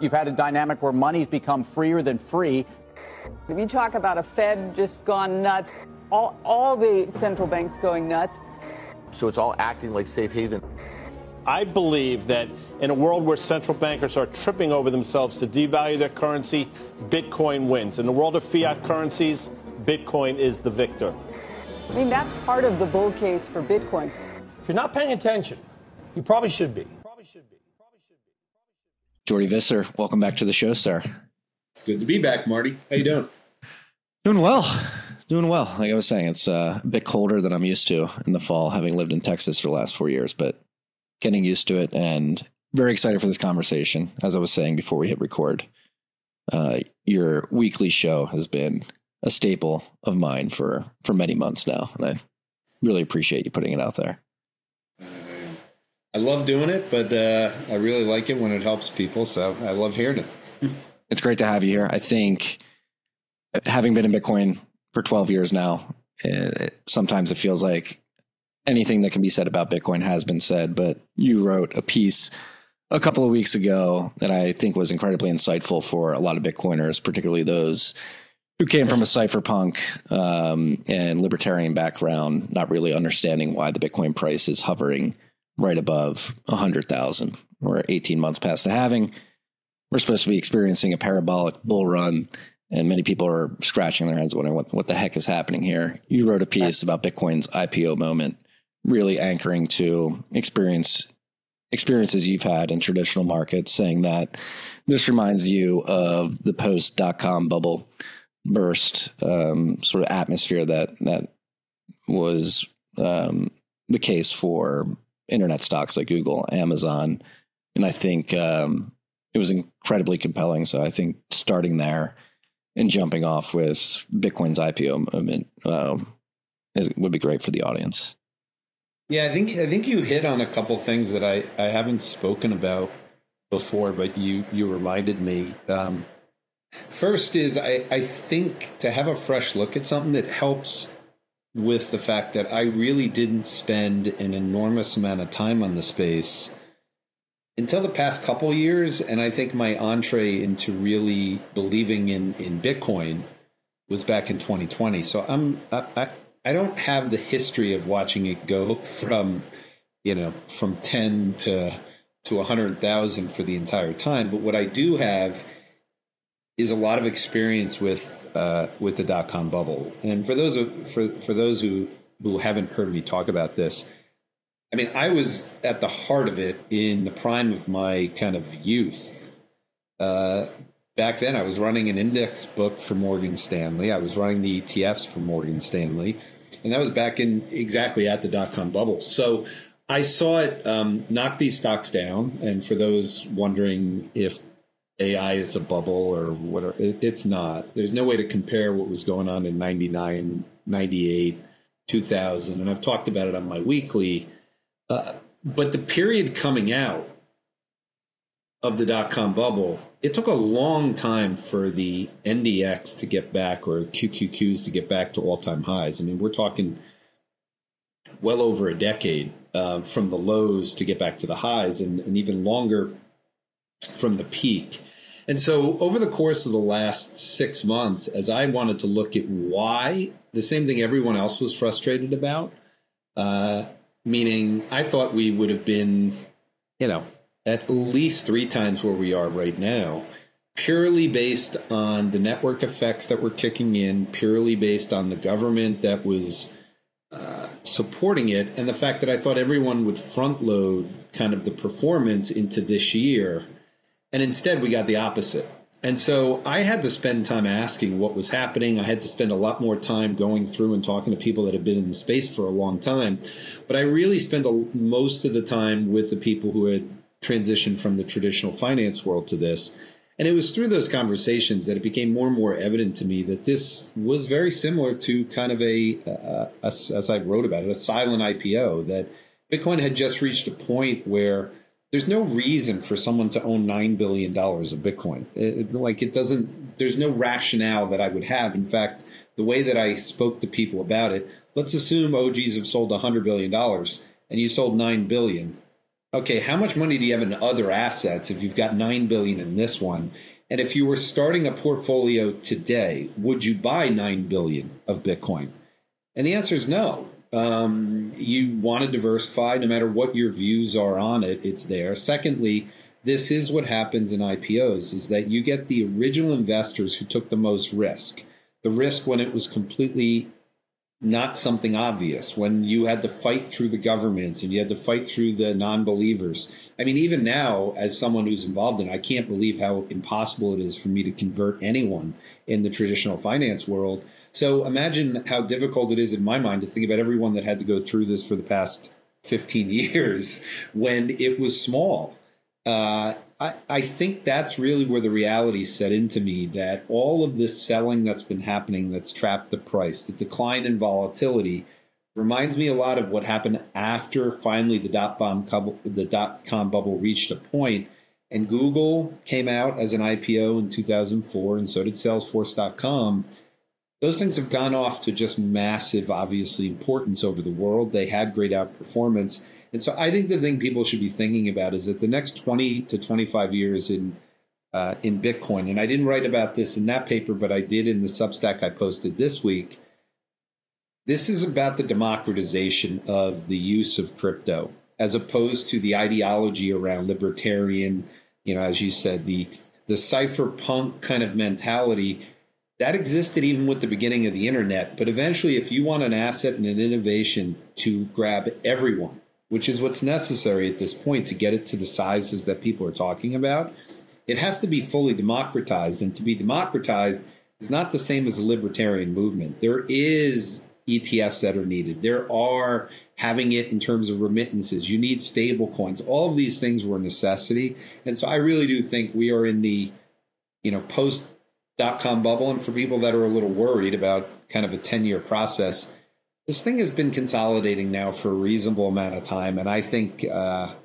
You've had a dynamic where money's become freer than free. If you talk about a Fed just gone nuts, all the central banks going nuts. So it's all acting like safe haven. I believe that in a world where central bankers are tripping over themselves to devalue their currency, Bitcoin wins. In the world of fiat currencies, Bitcoin is the victor. I mean, that's part of the bull case for Bitcoin. If you're not paying attention, you probably should be. Jordy Visser, welcome back to the show, sir. It's good to be back, Marty. How you doing? Doing well. Like I was saying, it's a bit colder than I'm used to in the fall, having lived in Texas for the last 4 years, but getting used to it and very excited for this conversation. As I was saying before we hit record, your weekly show has been a staple of mine for many months now, and I really appreciate you putting it out there. I love doing it, but I really like it when it helps people, so I love hearing it. It's great to have you here. I think having been in Bitcoin for 12 years now, sometimes it feels like anything that can be said about Bitcoin has been said, but you wrote a piece a couple of weeks ago that I think was incredibly insightful for a lot of Bitcoiners, particularly those who came from a cypherpunk and libertarian background, not really understanding why the Bitcoin price is hovering right above 100,000. We're 18 months past the halving. We're supposed to be experiencing a parabolic bull run, and many people are scratching their heads wondering what the heck is happening here. You wrote a piece about Bitcoin's IPO moment, really anchoring to experiences you've had in traditional markets, saying that this reminds you of the post-dot-com bubble burst sort of atmosphere that was the case for internet stocks like Google, Amazon. And I think it was incredibly compelling. So I think starting there and jumping off with Bitcoin's IPO moment would be great for the audience. Yeah, I think you hit on a couple things that I haven't spoken about before, but you reminded me. First is I think to have a fresh look at something that helps with the fact that I really didn't spend an enormous amount of time on the space until the past couple of years. And I think my entree into really believing in Bitcoin was back in 2020. So I don't have the history of watching it go from 10 to 100,000 for the entire time. But what I do have is a lot of experience with the dot-com bubble. And for those who haven't heard me talk about this, I mean, I was at the heart of it in the prime of my kind of youth. Back then, I was running an index book for Morgan Stanley. I was running the ETFs for Morgan Stanley. And that was back in exactly at the dot-com bubble. So I saw it knock these stocks down. And for those wondering if AI is a bubble or whatever, it's not. There's no way to compare what was going on in 99, 98, 2000. And I've talked about it on my weekly. But the period coming out of the dot-com bubble, it took a long time for the NDX to get back, or QQQs to get back to all-time highs. I mean, we're talking well over a decade from the lows to get back to the highs, and even longer from the peak. And so over the course of the last 6 months, as I wanted to look at why, the same thing everyone else was frustrated about, meaning I thought we would have been, at least 3 times where we are right now, purely based on the network effects that were kicking in, purely based on the government that was supporting it, and the fact that I thought everyone would front load kind of the performance into this year. And instead, we got the opposite. And so I had to spend time asking what was happening. I had to spend a lot more time going through and talking to people that have been in the space for a long time. But I really spent most of the time with the people who had transitioned from the traditional finance world to this. And it was through those conversations that it became more and more evident to me that this was very similar to kind of as I wrote about it, a silent IPO, that Bitcoin had just reached a point where there's no reason for someone to own $9 billion of Bitcoin. There's no rationale that I would have. In fact, the way that I spoke to people about it, let's assume OGs have sold $100 billion and you sold $9 billion. okay, how much money do you have in other assets if you've got $9 billion in this one? And if you were starting a portfolio today, would you buy $9 billion of Bitcoin? And the answer is no. You want to diversify no matter what your views are on it. It's there. Secondly, this is what happens in IPOs, is that you get the original investors who took the most risk. The risk when it was completely not something obvious, when you had to fight through the governments and you had to fight through the non-believers. I mean, even now, as someone who's involved in it, I can't believe how impossible it is for me to convert anyone in the traditional finance world. So imagine how difficult it is in my mind to think about everyone that had to go through this for the past 15 years when it was small. I think that's really where the reality set into me, that all of this selling that's been happening that's trapped the price, the decline in volatility, reminds me a lot of what happened after finally the dot-com bubble reached a point, and Google came out as an IPO in 2004, and so did Salesforce.com. Those things have gone off to just massive, obviously, importance over the world. They had great outperformance. And so I think the thing people should be thinking about is that the next 20 to 25 years in Bitcoin, and I didn't write about this in that paper, but I did in the Substack I posted this week, this is about the democratization of the use of crypto, as opposed to the ideology around libertarian, as you said, the cypherpunk kind of mentality. That existed even with the beginning of the internet. But eventually, if you want an asset and an innovation to grab everyone, which is what's necessary at this point to get it to the sizes that people are talking about, it has to be fully democratized. And to be democratized is not the same as a libertarian movement. There is ETFs that are needed. There are having it in terms of remittances. You need stable coins. All of these things were a necessity. And so I really do think we are in the, post-dot-com bubble. And for people that are a little worried about kind of a 10-year process, this thing has been consolidating now for a reasonable amount of time, and I think time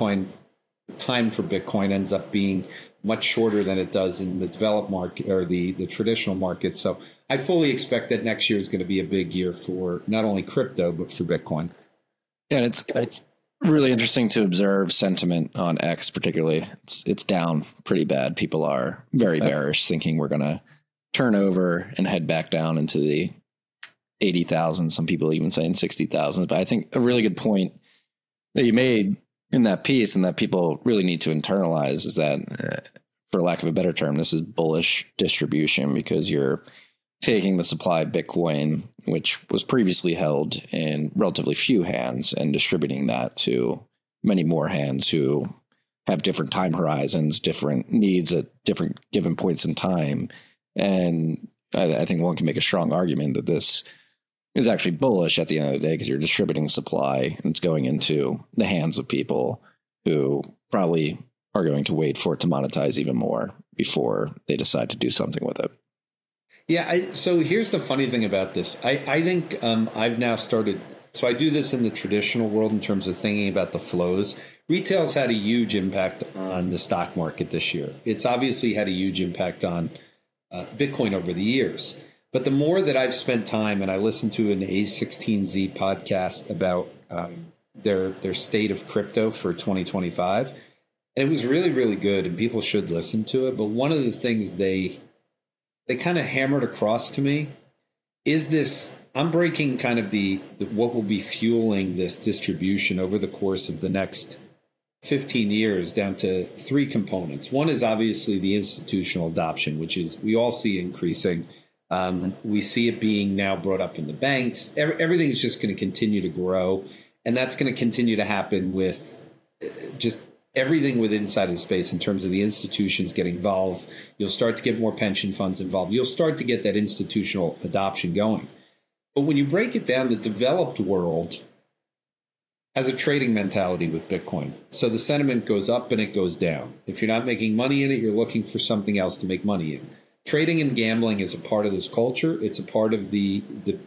for Bitcoin ends up being much shorter than it does in the developed market or the traditional market. So I fully expect that next year is going to be a big year for not only crypto, but for Bitcoin. Yeah, and it's really interesting to observe sentiment on X particularly. It's down pretty bad. People are very bearish, thinking we're going to turn over and head back down into the 80,000, some people even saying 60,000. But I think a really good point that you made in that piece, and that people really need to internalize, is that, for lack of a better term, this is bullish distribution, because you're taking the supply of Bitcoin, which was previously held in relatively few hands, and distributing that to many more hands who have different time horizons, different needs at different given points in time. And I think one can make a strong argument that this is actually bullish at the end of the day, because you're distributing supply and it's going into the hands of people who probably are going to wait for it to monetize even more before they decide to do something with it. Yeah. So here's the funny thing about this. I think I've now started. So I do this in the traditional world in terms of thinking about the flows. Retail's had a huge impact on the stock market this year. It's obviously had a huge impact on Bitcoin over the years. But the more that I've spent time, and I listened to an A16Z podcast about their state of crypto for 2025, and it was really, really good, and people should listen to it. But one of the things they kind of hammered across to me is this: I'm breaking kind of the what will be fueling this distribution over the course of the next 15 years down to three components. One is obviously the institutional adoption, which is we all see increasing. We see it being now brought up in the banks. Everything's just going to continue to grow. And that's going to continue to happen with just everything within inside of space in terms of the institutions getting involved. You'll start to get more pension funds involved. You'll start to get that institutional adoption going. But when you break it down, the developed world has a trading mentality with Bitcoin. So the sentiment goes up and it goes down. If you're not making money in it, you're looking for something else to make money in. Trading and gambling is a part of this culture. It's a part of the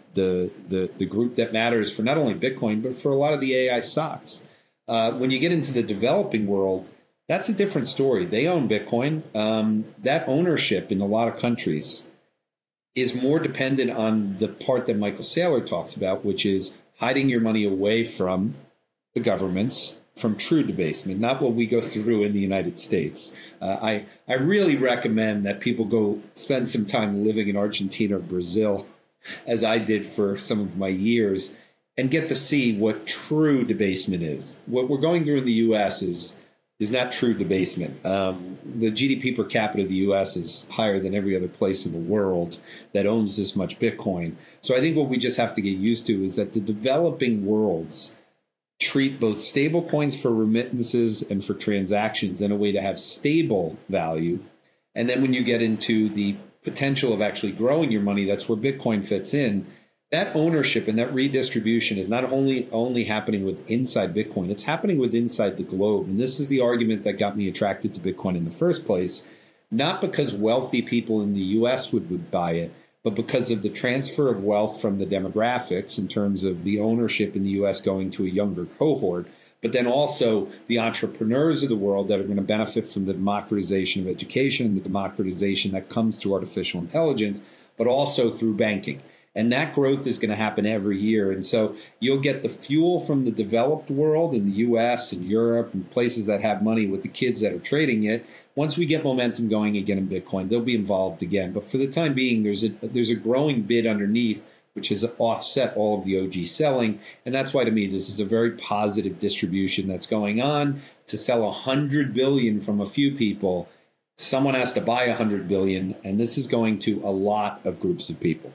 group that matters for not only Bitcoin, but for a lot of the AI stocks. When you get into the developing world, that's a different story. They own Bitcoin. That ownership in a lot of countries is more dependent on the part that Michael Saylor talks about, which is hiding your money away from the governments from true debasement, not what we go through in the United States. I really recommend that people go spend some time living in Argentina or Brazil, as I did for some of my years, and get to see what true debasement is. What we're going through in the U.S. is not true debasement. The GDP per capita of the U.S. is higher than every other place in the world that owns this much Bitcoin. So I think what we just have to get used to is that the developing worlds treat both stable coins for remittances and for transactions in a way to have stable value. And then when you get into the potential of actually growing your money, that's where Bitcoin fits in. That ownership and that redistribution is not only happening with inside Bitcoin, it's happening with inside the globe. And this is the argument that got me attracted to Bitcoin in the first place, not because wealthy people in the US would buy it, but because of the transfer of wealth from the demographics in terms of the ownership in the US going to a younger cohort, but then also the entrepreneurs of the world that are going to benefit from the democratization of education and the democratization that comes through artificial intelligence, but also through banking. And that growth is going to happen every year. And so you'll get the fuel from the developed world in the US and Europe and places that have money with the kids that are trading it. Once we get momentum going again in Bitcoin, they'll be involved again. But for the time being, there's a growing bid underneath, which has offset all of the OG selling. And that's why, to me, this is a very positive distribution that's going on. To sell 100 billion from a few people, someone has to buy 100 billion. And this is going to a lot of groups of people.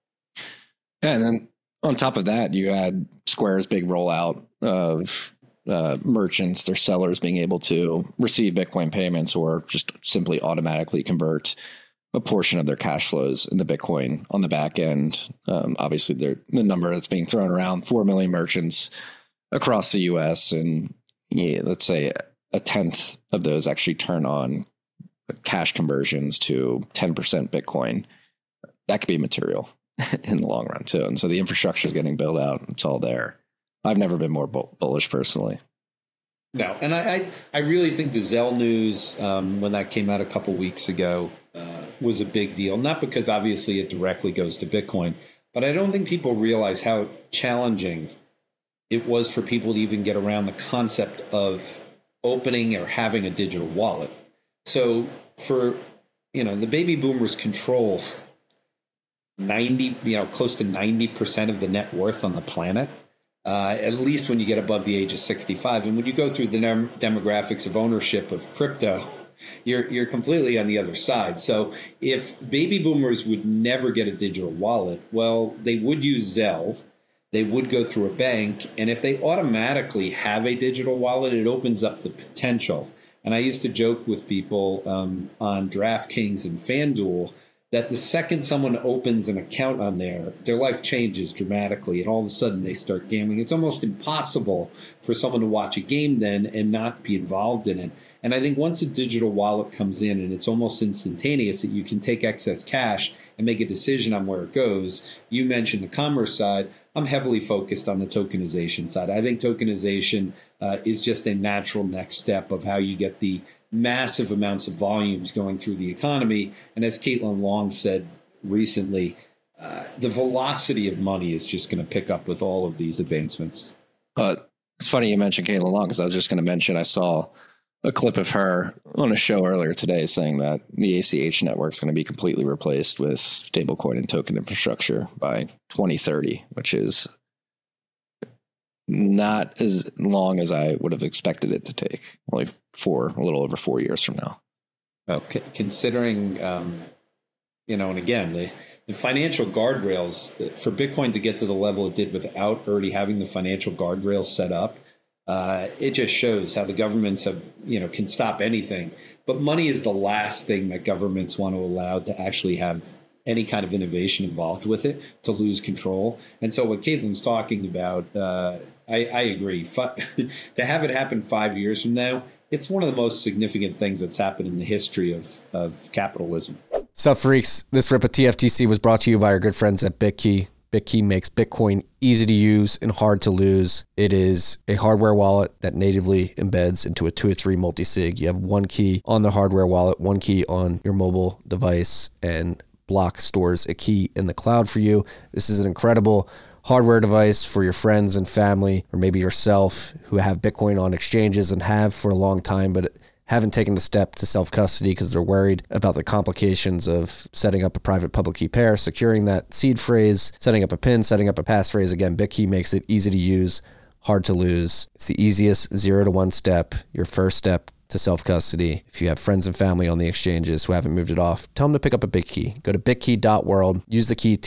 Yeah, and then on top of that, you had Square's big rollout of merchants, their sellers being able to receive Bitcoin payments or just simply automatically convert a portion of their cash flows into Bitcoin on the back end. Obviously, the number that's being thrown around, 4 million merchants across the U.S., and let's say a tenth of those actually turn on cash conversions to 10% Bitcoin. That could be material in the long run too. And so the infrastructure is getting built out. It's all there. I've never been more bullish personally. No, and I really think the Zelle news, when that came out a couple weeks ago, was a big deal. Not because obviously it directly goes to Bitcoin, but I don't think people realize how challenging it was for people to even get around the concept of opening or having a digital wallet. So for, the baby boomers control 90, close to 90% of the net worth on the planet, at least when you get above the age of 65. And when you go through the demographics of ownership of crypto, you're completely on the other side. So if baby boomers would never get a digital wallet, well, they would use Zelle. They would go through a bank. And if they automatically have a digital wallet, it opens up the potential. And I used to joke with people on DraftKings and FanDuel that the second someone opens an account on there, their life changes dramatically, and all of a sudden they start gambling. It's almost impossible for someone to watch a game then and not be involved in it. And I think once a digital wallet comes in and it's almost instantaneous that you can take excess cash and make a decision on where it goes. You mentioned the commerce side. I'm heavily focused on the tokenization side. I think tokenization is just a natural next step of how you get the massive amounts of volumes going through the economy. And as Caitlin Long said recently, the velocity of money is just going to pick up with all of these advancements. It's funny you mentioned Caitlin Long, because I was just going to mention I saw a clip of her on a show earlier today saying that the ACH network is going to be completely replaced with stablecoin and token infrastructure by 2030, which is not as long as I would have expected it to take. Only a little over 4 years from now. Okay, considering, and again, the financial guardrails for Bitcoin to get to the level it did without already having the financial guardrails set up, it just shows how the governments have, can stop anything. But money is the last thing that governments want to allow to actually have any kind of innovation involved with it, to lose control. And so what Caitlin's talking about, I agree. To have it happen 5 years from now, it's one of the most significant things that's happened in the history of capitalism. Sup, freaks? This rip of TFTC was brought to you by our good friends at BitKey. BitKey makes Bitcoin easy to use and hard to lose. It is a hardware wallet that natively embeds into a 2 or 3 multi-sig. You have one key on the hardware wallet, one key on your mobile device, and Block stores a key in the cloud for you. This is an incredible hardware device for your friends and family, or maybe yourself who have Bitcoin on exchanges and have for a long time, but haven't taken the step to self-custody because they're worried about the complications of setting up a private public key pair, securing that seed phrase, setting up a PIN, setting up a passphrase. Again, BitKey makes it easy to use, hard to lose. It's the easiest 0 to 1 step, your first step to self-custody. If you have friends and family on the exchanges who haven't moved it off, tell them to pick up a BitKey. Go to bitkey.world, use the key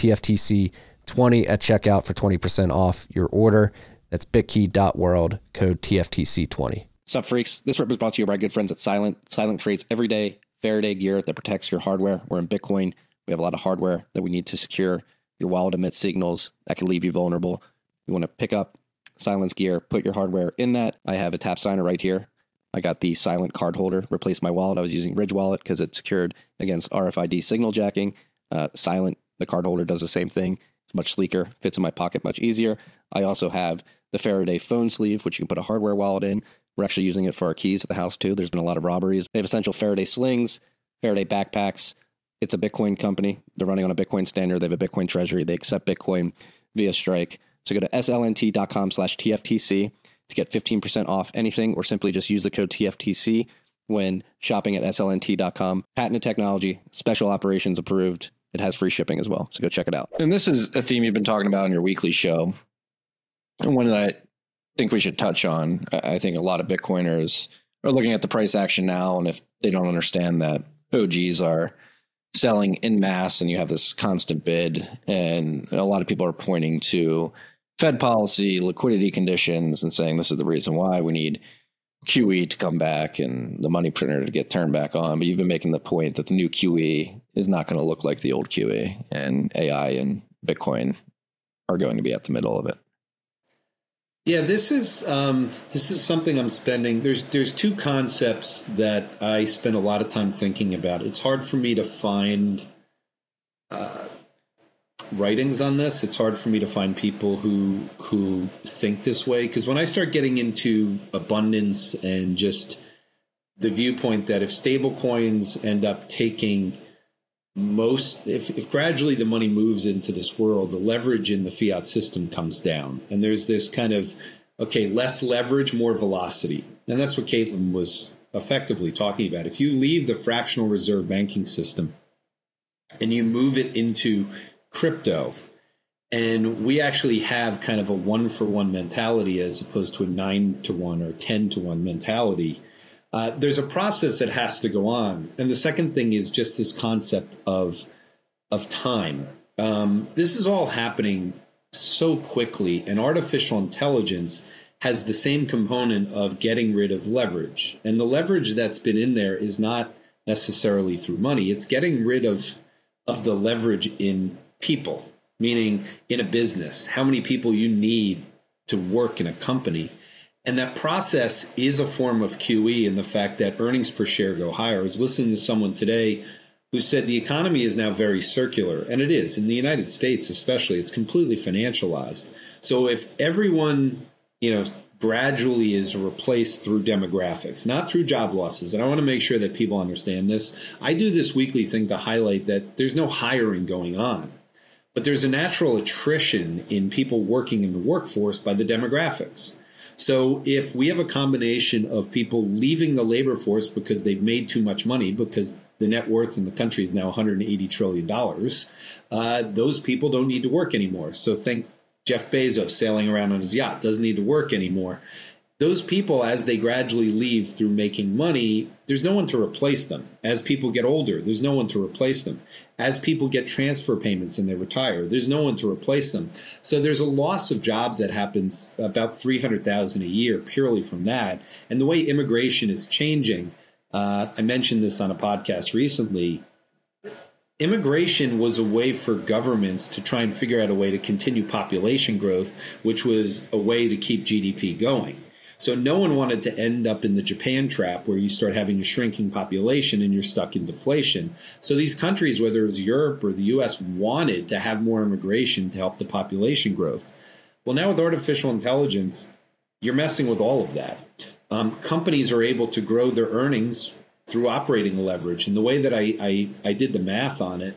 TFTC20 at checkout for 20% off your order. That's bitkey.world, code TFTC20. What's up, freaks? This rip is brought to you by our good friends at Silent. Silent creates everyday Faraday gear that protects your hardware. We're in Bitcoin. We have a lot of hardware that we need to secure. Your wallet emits signals that can leave you vulnerable. You want to pick up Silent's gear, put your hardware in that. I have a tap signer right here. I got the Silent card holder, replaced my wallet. I was using Ridge Wallet because it's secured against RFID signal jacking. Silent, the card holder, does the same thing. It's much sleeker, fits in my pocket much easier. I also have the Faraday phone sleeve, which you can put a hardware wallet in. We're actually using it for our keys at the house too. There's been a lot of robberies. They have essential Faraday slings, Faraday backpacks. It's a Bitcoin company. They're running on a Bitcoin standard. They have a Bitcoin treasury. They accept Bitcoin via Strike. So go to slnt.com/TFTC to get 15% off anything, or simply just use the code TFTC when shopping at slnt.com. Patented technology, special operations approved. It has free shipping as well. So go check it out. And this is a theme you've been talking about on your weekly show, and one that I think we should touch on. I think a lot of Bitcoiners are looking at the price action now, and if they don't understand that OGs are selling in mass and you have this constant bid, and a lot of people are pointing to Fed policy, liquidity conditions, and saying this is the reason why we need QE to come back and the money printer to get turned back on. But you've been making the point that the new QE is not going to look like the old QE, and AI and Bitcoin are going to be at the middle of it. Yeah, this is something I'm spending. There's two concepts that I spend a lot of time thinking about. It's hard for me to find writings on this. It's hard for me to find people who think this way, because when I start getting into abundance and just the viewpoint that if stable coins end up taking if gradually the money moves into this world, the leverage in the fiat system comes down. And there's this kind of, okay, less leverage, more velocity. And that's what Caitlin was effectively talking about. If you leave the fractional reserve banking system and you move it into crypto, and we actually have kind of a 1-for-1 mentality as opposed to a 9-to-1 or 10-to-1 mentality, there's a process that has to go on. And the second thing is just this concept of time. This is all happening so quickly, and artificial intelligence has the same component of getting rid of leverage. And the leverage that's been in there is not necessarily through money. It's getting rid of the leverage in people, meaning in a business, how many people you need to work in a company. And that process is a form of QE in the fact that earnings per share go higher. I was listening to someone today who said the economy is now very circular, and it is. In the United States especially, it's completely financialized. So if everyone, gradually is replaced through demographics, not through job losses, and I want to make sure that people understand this. I do this weekly thing to highlight that there's no hiring going on, but there's a natural attrition in people working in the workforce by the demographics. So if we have a combination of people leaving the labor force because they've made too much money, because the net worth in the country is now $180 trillion, those people don't need to work anymore. So think Jeff Bezos sailing around on his yacht, doesn't need to work anymore. Those people, as they gradually leave through making money, there's no one to replace them. As people get older, there's no one to replace them. As people get transfer payments and they retire, there's no one to replace them. So there's a loss of jobs that happens about 300,000 a year purely from that. And the way immigration is changing, I mentioned this on a podcast recently, immigration was a way for governments to try and figure out a way to continue population growth, which was a way to keep GDP going. So no one wanted to end up in the Japan trap where you start having a shrinking population and you're stuck in deflation. So these countries, whether it was Europe or the US, wanted to have more immigration to help the population growth. Well, now with artificial intelligence, you're messing with all of that. Companies are able to grow their earnings through operating leverage. And the way that I did the math on it,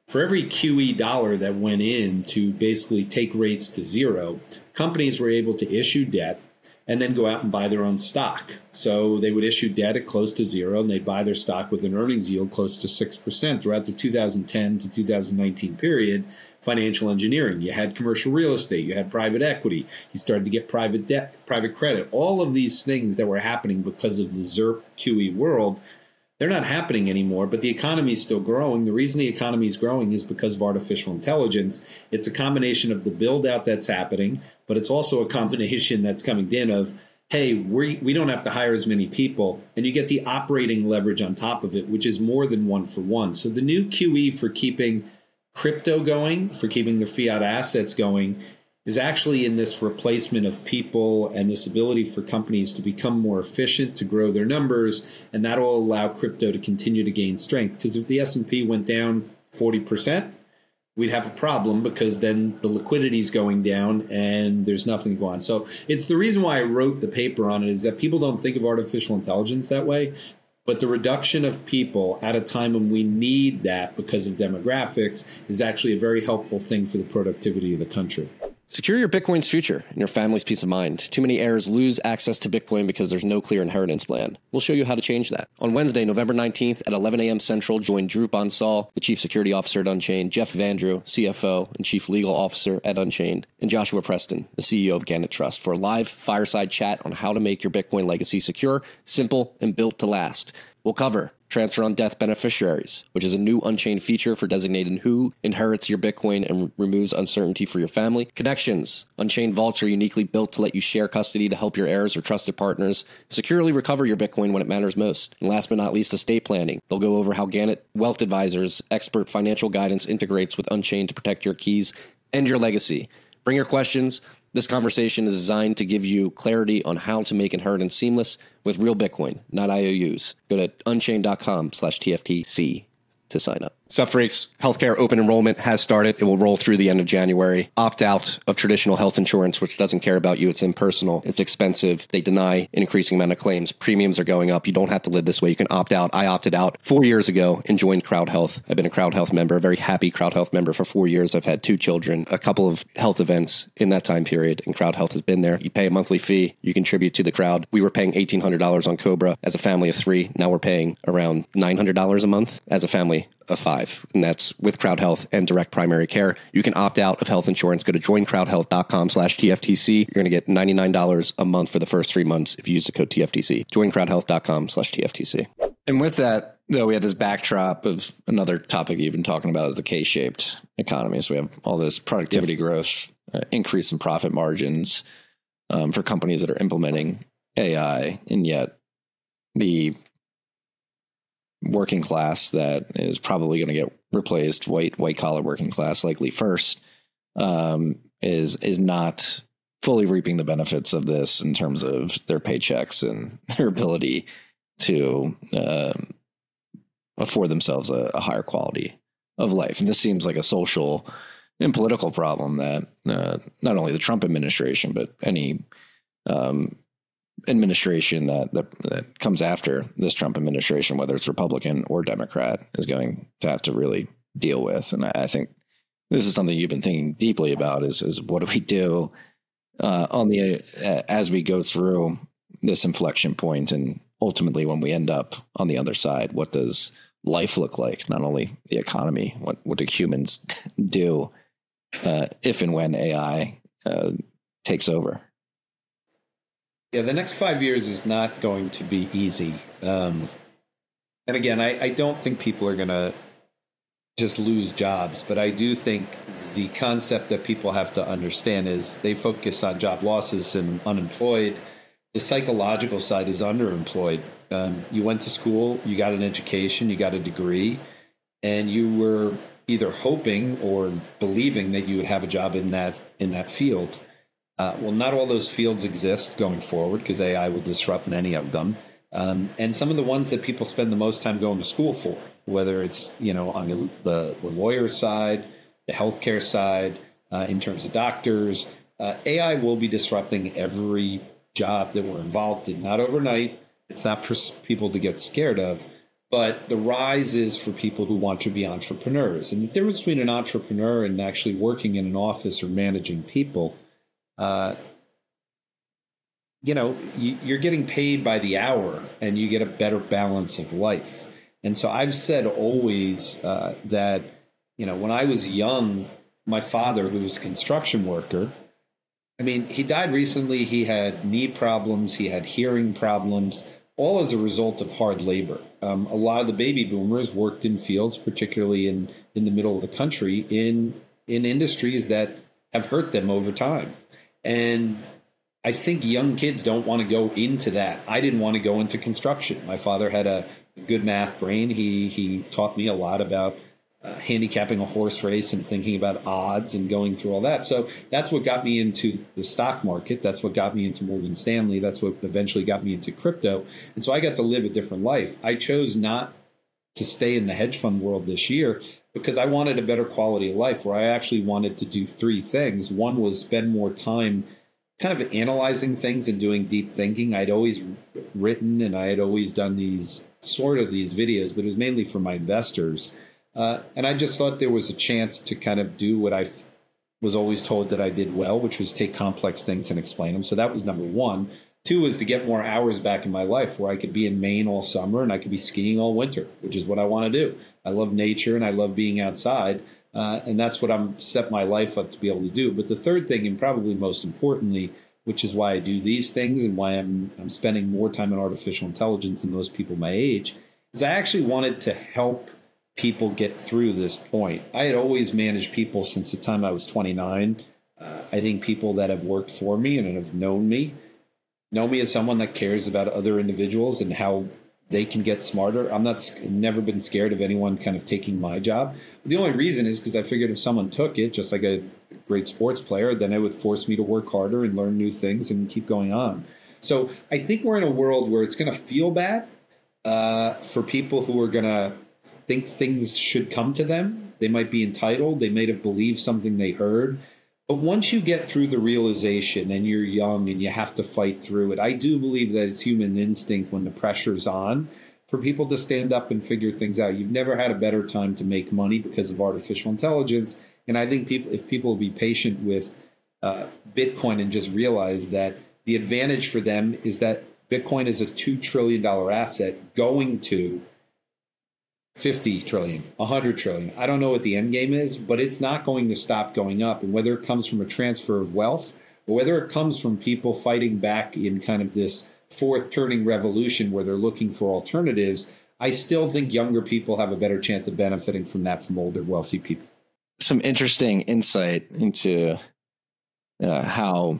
for every QE dollar that went in to basically take rates to zero, companies were able to issue debt and then go out and buy their own stock. So they would issue debt at close to zero, and they'd buy their stock with an earnings yield close to 6% throughout the 2010 to 2019 period. Financial engineering, you had commercial real estate, you had private equity, you started to get private debt, private credit, all of these things that were happening because of the ZIRP QE world. They're not happening anymore, but the economy is still growing. The reason the economy is growing is because of artificial intelligence. It's a combination of the build out that's happening, but it's also a combination that's coming in of, hey, we don't have to hire as many people, and you get the operating leverage on top of it, which is more than 1 for 1. So the new QE for keeping crypto going, for keeping the fiat assets going, is actually in this replacement of people and this ability for companies to become more efficient, to grow their numbers, and that will allow crypto to continue to gain strength. Because if the S&P went down 40%, we'd have a problem, because then the liquidity is going down and there's nothing to go on. So it's the reason why I wrote the paper on it, is that people don't think of artificial intelligence that way. But the reduction of people at a time when we need that because of demographics is actually a very helpful thing for the productivity of the country. Secure your Bitcoin's future and your family's peace of mind. Too many heirs lose access to Bitcoin because there's no clear inheritance plan. We'll show you how to change that. On Wednesday, November 19th at 11 a.m. Central, join Drew Bonsall, the Chief Security Officer at Unchained, Jeff Vandrew, CFO and Chief Legal Officer at Unchained, and Joshua Preston, the CEO of Gannett Trust, for a live fireside chat on how to make your Bitcoin legacy secure, simple, and built to last. We'll cover transfer on death beneficiaries, which is a new Unchained feature for designating who inherits your Bitcoin and removes uncertainty for your family. Connections. Unchained vaults are uniquely built to let you share custody to help your heirs or trusted partners securely recover your Bitcoin when it matters most. And last but not least, estate planning. They'll go over how Gannett Wealth Advisors' expert financial guidance integrates with Unchained to protect your keys and your legacy. Bring your questions. This conversation is designed to give you clarity on how to make inheritance seamless with real Bitcoin, not IOUs. Go to unchained.com/TFTC to sign up. Sup, freaks. Healthcare open enrollment has started. It will roll through the end of January. Opt out of traditional health insurance, which doesn't care about you. It's impersonal. It's expensive. They deny an increasing amount of claims. Premiums are going up. You don't have to live this way. You can opt out. I opted out 4 years ago and joined Crowd Health. I've been a Crowd Health member, a very happy Crowd Health member for 4 years. I've had 2 children, a couple of health events in that time period, and Crowd Health has been there. You pay a monthly fee. You contribute to the Crowd. We were paying $1,800 on Cobra as a family of 3. Now we're paying around $900 a month as a family of 5. And that's with Crowd Health and direct primary care. You can opt out of health insurance. Go to joincrowdhealth.com/TFTC. You're going to get $99 a month for the first 3 months if you use the code TFTC. Joincrowdhealth.com/TFTC. And with that, though, we had this backdrop of another topic that you've been talking about, is the K-shaped economy. So we have all this productivity growth, increase in profit margins for companies that are implementing AI, and yet the working class that is probably going to get replaced, white collar working class, likely first, is not fully reaping the benefits of this in terms of their paychecks and their ability to afford themselves a higher quality of life. And this seems like a social and political problem that not only the Trump administration, but any administration that comes after this Trump administration, whether it's Republican or Democrat, is going to have to really deal with. And I think this is something you've been thinking deeply about, is what do we do as we go through this inflection point, and ultimately when we end up on the other side, what does life look like? Not only the economy, what do humans do if and when AI takes over? Yeah, the next 5 years is not going to be easy. And again, I don't think people are going to just lose jobs, but I do think the concept that people have to understand is they focus on job losses and unemployed. The psychological side is underemployed. You went to school, you got an education, you got a degree, and you were either hoping or believing that you would have a job in that field. Well, not all those fields exist going forward, because AI will disrupt many of them. And some of the ones that people spend the most time going to school for, whether it's, on the lawyer side, the healthcare side, in terms of doctors, AI will be disrupting every job that we're involved in. Not overnight. It's not for people to get scared of, But the rise is for people who want to be entrepreneurs. And the difference between an entrepreneur and actually working in an office or managing people, you're getting paid by the hour and you get a better balance of life. And so I've said always that, when I was young, my father, who was a construction worker, he died recently. He had knee problems. He had hearing problems, all as a result of hard labor. A lot of the baby boomers worked in fields, particularly in the middle of the country, in industries that have hurt them over time. And I think young kids don't want to go into that. I didn't want to go into construction. My father had a good math brain. He taught me a lot about handicapping a horse race and thinking about odds and going through all that. So that's what got me into the stock market. That's what got me into Morgan Stanley. That's what eventually got me into crypto. And so I got to live a different life. I chose not to stay in the hedge fund world this year because I wanted a better quality of life, where I actually wanted to do three things. One was spend more time kind of analyzing things and doing deep thinking. I'd always written and I had always done these videos, but it was mainly for my investors. And I just thought there was a chance to kind of do what I was always told that I did well, which was take complex things and explain them. So that was number one. Two was to get more hours back in my life, where I could be in Maine all summer and I could be skiing all winter, which is what I want to do. I love nature and I love being outside. And that's what I'm set my life up to be able to do. But the third thing, and probably most importantly, which is why I do these things and why I'm spending more time in artificial intelligence than most people my age, is I actually wanted to help people get through this point. I had always managed people since the time I was 29. I think people that have worked for me and have known me as someone that cares about other individuals and how they can get smarter. I'm never been scared of anyone kind of taking my job. The only reason is because I figured if someone took it, just like a great sports player, then it would force me to work harder and learn new things and keep going on. So I think we're in a world where it's going to feel bad for people who are going to think things should come to them. They might be entitled. They might have believed something they heard. But once you get through the realization and you're young and you have to fight through it, I do believe that it's human instinct when the pressure's on for people to stand up and figure things out. You've never had a better time to make money because of artificial intelligence. And I think if people will be patient with Bitcoin and just realize that the advantage for them is that Bitcoin is a $2 trillion asset going to 50 trillion, 100 trillion. I don't know what the end game is, but it's not going to stop going up. And whether it comes from a transfer of wealth or whether it comes from people fighting back in kind of this fourth turning revolution where they're looking for alternatives, I still think younger people have a better chance of benefiting from that from older, wealthy people. Some interesting insight into how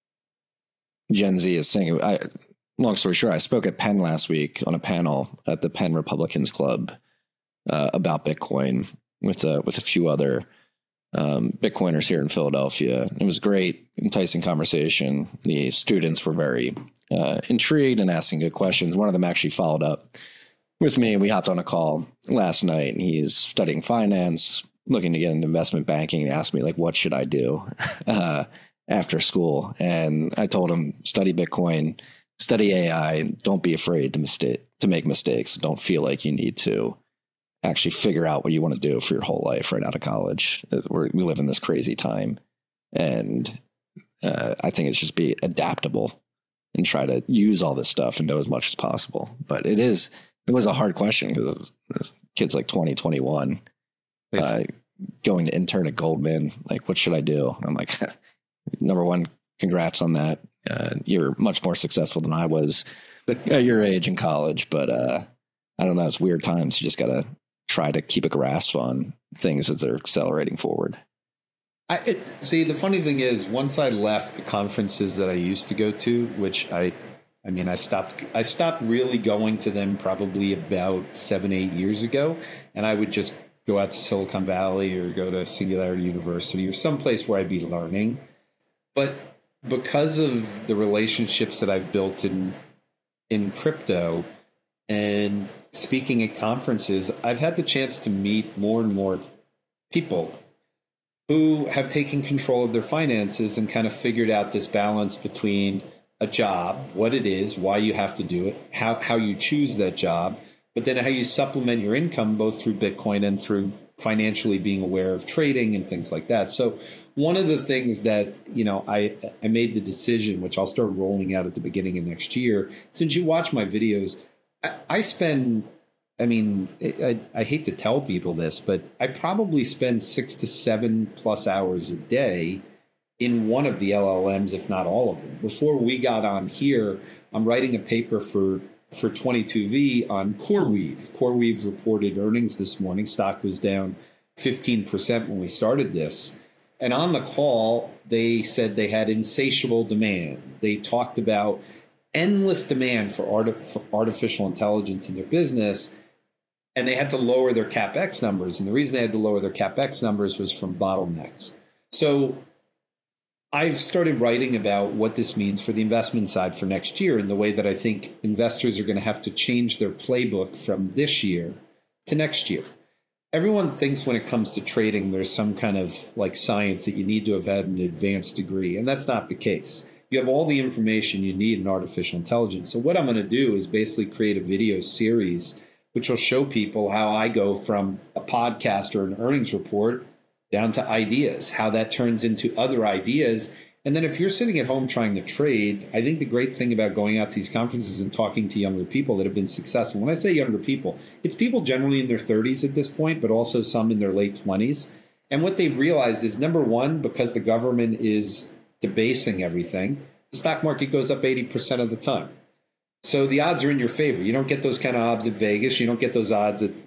Gen Z is thinking. Long story short, I spoke at Penn last week on a panel at the Penn Republicans Club about Bitcoin with a few other Bitcoiners here in Philadelphia. It was great, enticing conversation. The students were very intrigued and asking good questions. One of them actually followed up with me. We hopped on a call last night, and he's studying finance, looking to get into investment banking, and asked me, like, what should I do after school? And I told him, study Bitcoin, study AI, don't be afraid to make mistakes. Don't feel like you need to actually figure out what you want to do for your whole life right out of college. We live in this crazy time. And I think it's just be adaptable and try to use all this stuff and know as much as possible. But it was a hard question because this kid's like 20, 21, going to intern at Goldman. Like, what should I do? I'm like, number one, congrats on that. You're much more successful than I was at your age in college. But I don't know. It's weird times. You just got to try to keep a grasp on things as they're accelerating forward. See, the funny thing is, once I left the conferences that I used to go to, which I stopped really going to them probably about 7-8 years ago. And I would just go out to Silicon Valley or go to Singularity University or someplace where I'd be learning. But because of the relationships that I've built in crypto and speaking at conferences, I've had the chance to meet more and more people who have taken control of their finances and kind of figured out this balance between a job, what it is, why you have to do it, how you choose that job, but then how you supplement your income both through Bitcoin and through financially being aware of trading and things like that. So one of the things that, I made the decision, which I'll start rolling out at the beginning of next year, since you watch my videos, I spend, I hate to tell people this, but I probably spend 6 to 7+ hours a day in one of the LLMs, if not all of them. Before we got on here, I'm writing a paper for 22V on CoreWeave. CoreWeave reported earnings this morning. Stock was down 15% when we started this. And on the call, they said they had insatiable demand. They talked about endless demand for artificial intelligence in their business, and they had to lower their CapEx numbers. And the reason they had to lower their CapEx numbers was from bottlenecks. So I've started writing about what this means for the investment side for next year, and the way that I think investors are going to have to change their playbook from this year to next year. Everyone thinks when it comes to trading, there's some kind of like science that you need to have had an advanced degree, and that's not the case. You have all the information you need in artificial intelligence. So what I'm going to do is basically create a video series which will show people how I go from a podcast or an earnings report down to ideas, how that turns into other ideas. And then if you're sitting at home trying to trade, I think the great thing about going out to these conferences and talking to younger people that have been successful, when I say younger people, it's people generally in their 30s at this point, but also some in their late 20s. And what they've realized is, number one, because the government is debasing everything, the stock market goes up 80% of the time. So the odds are in your favor. You don't get those kind of odds at Vegas. You don't get those odds at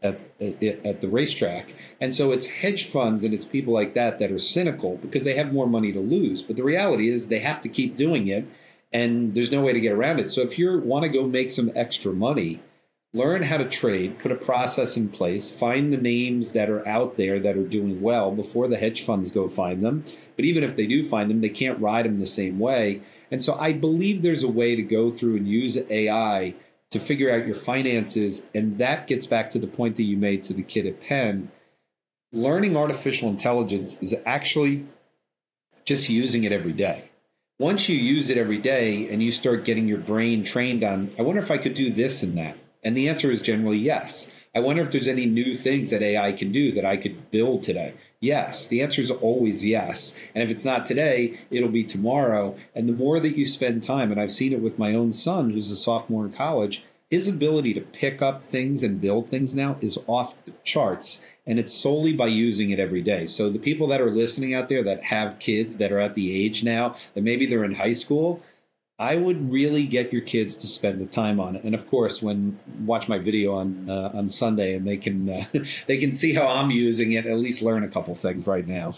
the racetrack. And so it's hedge funds and it's people like that that are cynical because they have more money to lose. But the reality is they have to keep doing it, and there's no way to get around it. So if you want to go make some extra money, learn how to trade, put a process in place, find the names that are out there that are doing well before the hedge funds go find them. But even if they do find them, they can't ride them the same way. And so I believe there's a way to go through and use AI to figure out your finances. And that gets back to the point that you made to the kid at Penn. Learning artificial intelligence is actually just using it every day. Once you use it every day and you start getting your brain trained on, I wonder if I could do this and that. And the answer is generally yes. I wonder if there's any new things that AI can do that I could build today. Yes. The answer is always yes. And if it's not today, it'll be tomorrow. And the more that you spend time, and I've seen it with my own son, who's a sophomore in college, his ability to pick up things and build things now is off the charts. And it's solely by using it every day. So the people that are listening out there that have kids that are at the age now that maybe they're in high school, I would really get your kids to spend the time on it. And of course, when watch my video on Sunday, and they can see how I'm using it, at least learn a couple things right now.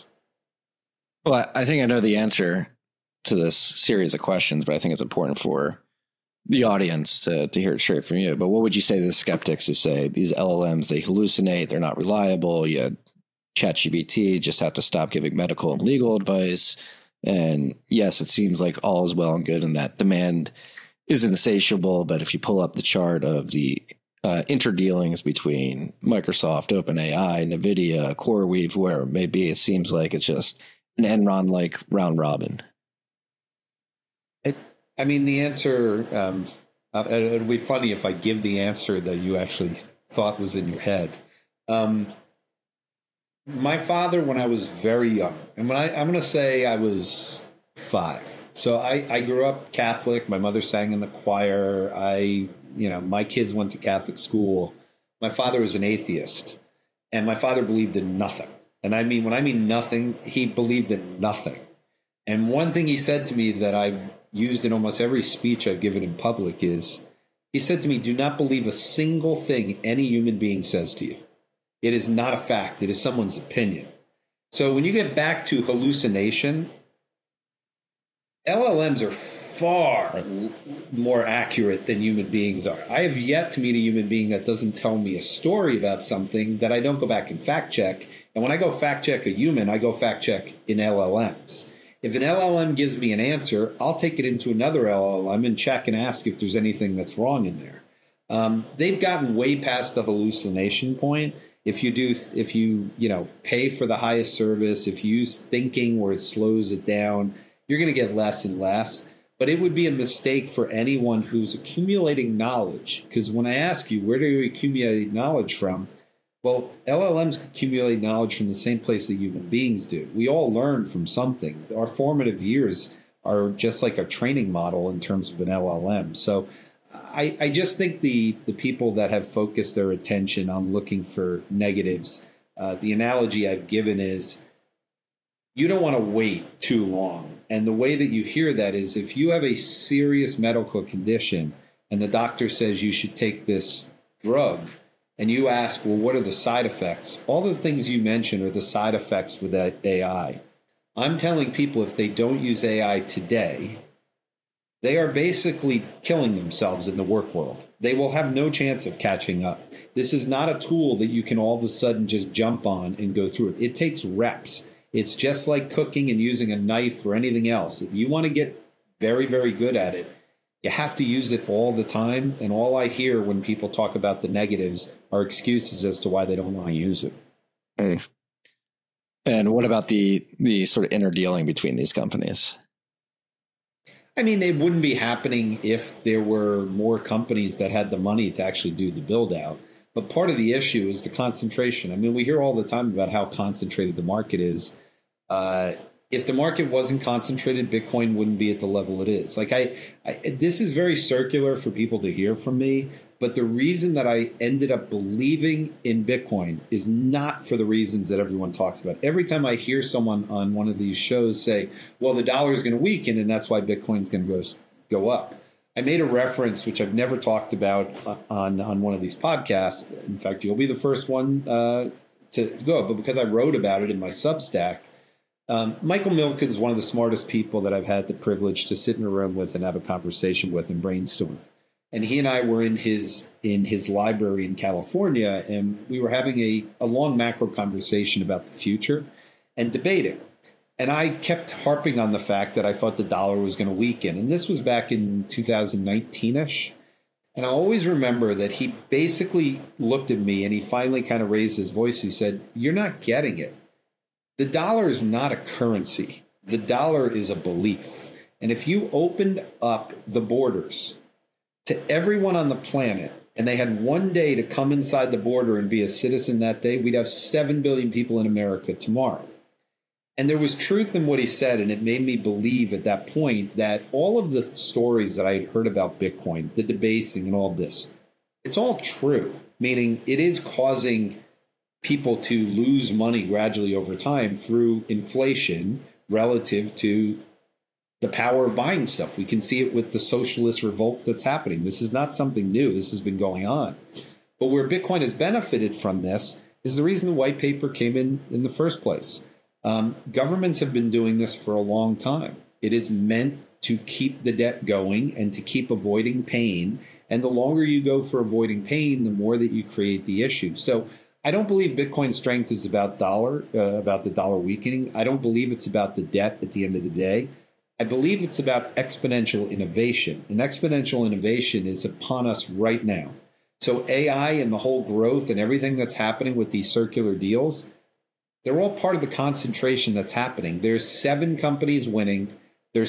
Well, I think I know the answer to this series of questions, but I think it's important for the audience to hear it straight from you. But what would you say to the skeptics who say these LLMs, they hallucinate, they're not reliable, you had ChatGPT, just have to stop giving medical and legal advice? And yes, it seems like all is well and good and that demand is insatiable. But if you pull up the chart of the interdealings between Microsoft, OpenAI, NVIDIA, CoreWeave, whoever it may be, it seems like it's just an Enron-like round robin. I mean, the answer, it would be funny if I give the answer that you actually thought was in your head. My father, when I was very young, and I'm going to say I was 5. So I grew up Catholic. My mother sang in the choir. My kids went to Catholic school. My father was an atheist, and my father believed in nothing. And I mean, when I mean nothing, he believed in nothing. And one thing he said to me that I've used in almost every speech I've given in public is, he said to me, do not believe a single thing any human being says to you. It is not a fact. It is someone's opinion. So when you get back to hallucination, LLMs are far more accurate than human beings are. I have yet to meet a human being that doesn't tell me a story about something that I don't go back and fact check. And when I go fact check a human, I go fact check in LLMs. If an LLM gives me an answer, I'll take it into another LLM and check and ask if there's anything that's wrong in there. They've gotten way past the hallucination point. If you pay for the highest service, if you use thinking where it slows it down, you're going to get less and less. But it would be a mistake for anyone who's accumulating knowledge. Because when I ask you, where do you accumulate knowledge from? Well, LLMs accumulate knowledge from the same place that human beings do. We all learn from something. Our formative years are just like a training model in terms of an LLM. So I just think the people that have focused their attention on looking for negatives, the analogy I've given is you don't want to wait too long. And the way that you hear that is if you have a serious medical condition and the doctor says you should take this drug, and you ask, well, what are the side effects? All the things you mentioned are the side effects with that AI. I'm telling people if they don't use AI today, they are basically killing themselves in the work world. They will have no chance of catching up. This is not a tool that you can all of a sudden just jump on and go through it. It takes reps. It's just like cooking and using a knife or anything else. If you want to get very, very good at it, you have to use it all the time. And all I hear when people talk about the negatives are excuses as to why they don't want to use it. Hey. And what about the sort of inner dealing between these companies? I mean, it wouldn't be happening if there were more companies that had the money to actually do the build out. But part of the issue is the concentration. I mean, we hear all the time about how concentrated the market is. If the market wasn't concentrated, Bitcoin wouldn't be at the level it is. Like this is very circular for people to hear from me. But the reason that I ended up believing in Bitcoin is not for the reasons that everyone talks about. Every time I hear someone on one of these shows say, well, the dollar is going to weaken and that's why Bitcoin is going to go up. I made a reference, which I've never talked about on one of these podcasts. In fact, you'll be the first one to go, but because I wrote about it in my Substack, Michael Milken is one of the smartest people that I've had the privilege to sit in a room with and have a conversation with and brainstorm. And he and I were in his library in California, and we were having a long macro conversation about the future and debating. And I kept harping on the fact that I thought the dollar was going to weaken. And this was back in 2019-ish. And I always remember that he basically looked at me and he finally kind of raised his voice. He said, "You're not getting it. The dollar is not a currency. The dollar is a belief. And if you opened up the borders to everyone on the planet, and they had one day to come inside the border and be a citizen that day, we'd have 7 billion people in America tomorrow." And there was truth in what he said, and it made me believe at that point that all of the stories that I had heard about Bitcoin, the debasing and all this, it's all true, meaning it is causing people to lose money gradually over time through inflation relative to the power of buying stuff. We can see it with the socialist revolt that's happening. This is not something new. This has been going on. But where Bitcoin has benefited from this is the reason the white paper came in the first place. Governments have been doing this for a long time. It is meant to keep the debt going and to keep avoiding pain. And the longer you go for avoiding pain, the more that you create the issue. So I don't believe Bitcoin's strength is about the dollar weakening. I don't believe it's about the debt at the end of the day. I believe it's about exponential innovation. And exponential innovation is upon us right now. So AI and the whole growth and everything that's happening with these circular deals, they're all part of the concentration that's happening. There's 7 companies winning. There's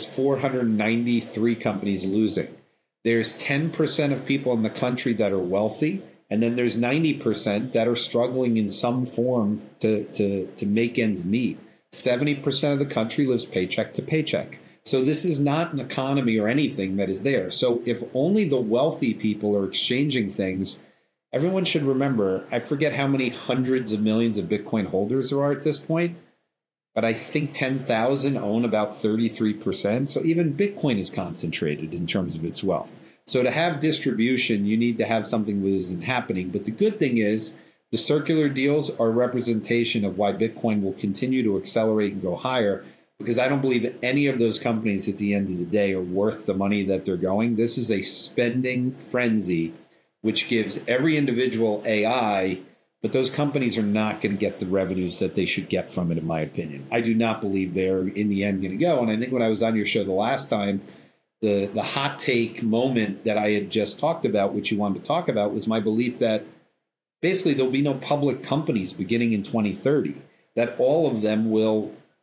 493 companies losing. There's 10% of people in the country that are wealthy. And then there's 90% that are struggling in some form to make ends meet. 70% of the country lives paycheck to paycheck. So this is not an economy or anything that is there. So if only the wealthy people are exchanging things, everyone should remember, I forget how many hundreds of millions of Bitcoin holders there are at this point, but I think 10,000 own about 33%. So even Bitcoin is concentrated in terms of its wealth. So to have distribution, you need to have something that isn't happening. But the good thing is the circular deals are a representation of why Bitcoin will continue to accelerate and go higher, because I don't believe any of those companies at the end of the day are worth the money that they're going. This is a spending frenzy, which gives every individual AI, but those companies are not going to get the revenues that they should get from it, in my opinion. I do not believe they're in the end going to go. And I think when I was on your show the last time, the hot take moment that I had just talked about, which you wanted to talk about, was my belief that basically there'll be no public companies beginning in 2030, that all of them will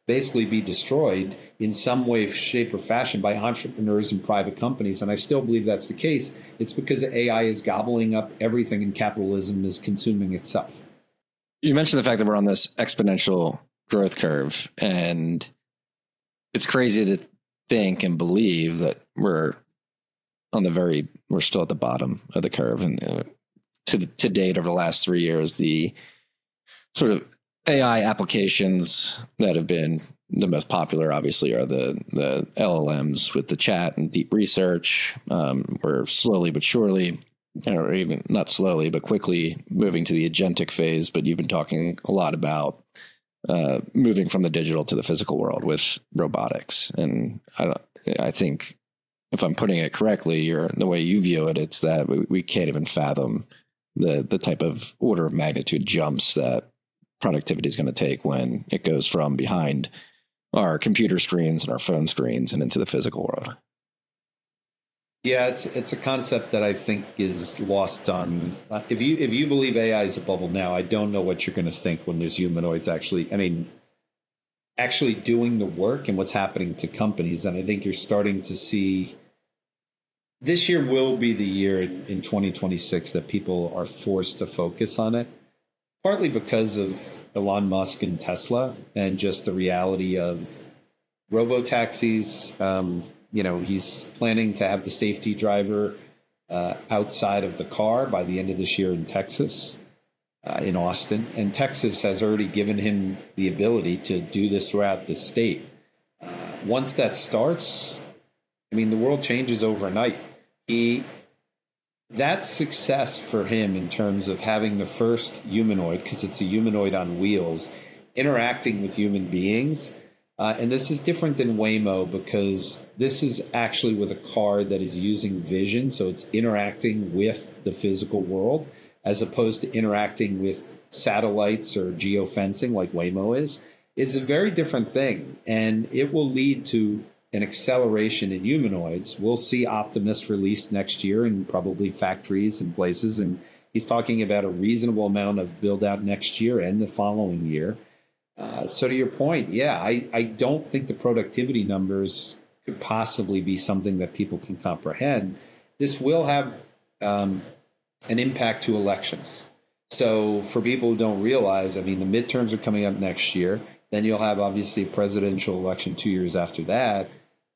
basically be destroyed in some way, shape, or fashion by entrepreneurs and private companies. And I still believe that's the case. It's because AI is gobbling up everything and capitalism is consuming itself. You mentioned the fact that we're on this exponential growth curve, and it's crazy to think and believe that we're still at the bottom of the curve. And to date, over the last 3 years, the sort of AI applications that have been the most popular, obviously, are the LLMs with the chat and deep research. We're slowly but surely, or even not slowly, but quickly moving to the agentic phase. But you've been talking a lot about moving from the digital to the physical world with robotics. And I think, if I'm putting it correctly, the way you view it, it's that we can't even fathom the type of order of magnitude jumps that productivity is going to take when it goes from behind our computer screens and our phone screens and into the physical world. Yeah, it's a concept that I think is lost on. If you believe AI is a bubble now, I don't know what you're going to think when there's humanoids actually doing the work and what's happening to companies. And I think you're starting to see this year will be the year in 2026 that people are forced to focus on it, partly because of Elon Musk and Tesla and just the reality of robo-taxis. He's planning to have the safety driver outside of the car by the end of this year in Texas, in Austin. And Texas has already given him the ability to do this throughout the state. Once that starts, the world changes overnight. That success for him in terms of having the first humanoid, because it's a humanoid on wheels, interacting with human beings. And this is different than Waymo because this is actually with a car that is using vision. So it's interacting with the physical world as opposed to interacting with satellites or geofencing like Waymo is. It's a very different thing. And it will lead to an acceleration in humanoids. We'll see Optimus released next year in probably factories and places. And he's talking about a reasonable amount of build out next year and the following year. So to your point, yeah, I don't think the productivity numbers could possibly be something that people can comprehend. This will have an impact to elections. So for people who don't realize, the midterms are coming up next year. Then you'll have obviously a presidential election 2 years after that.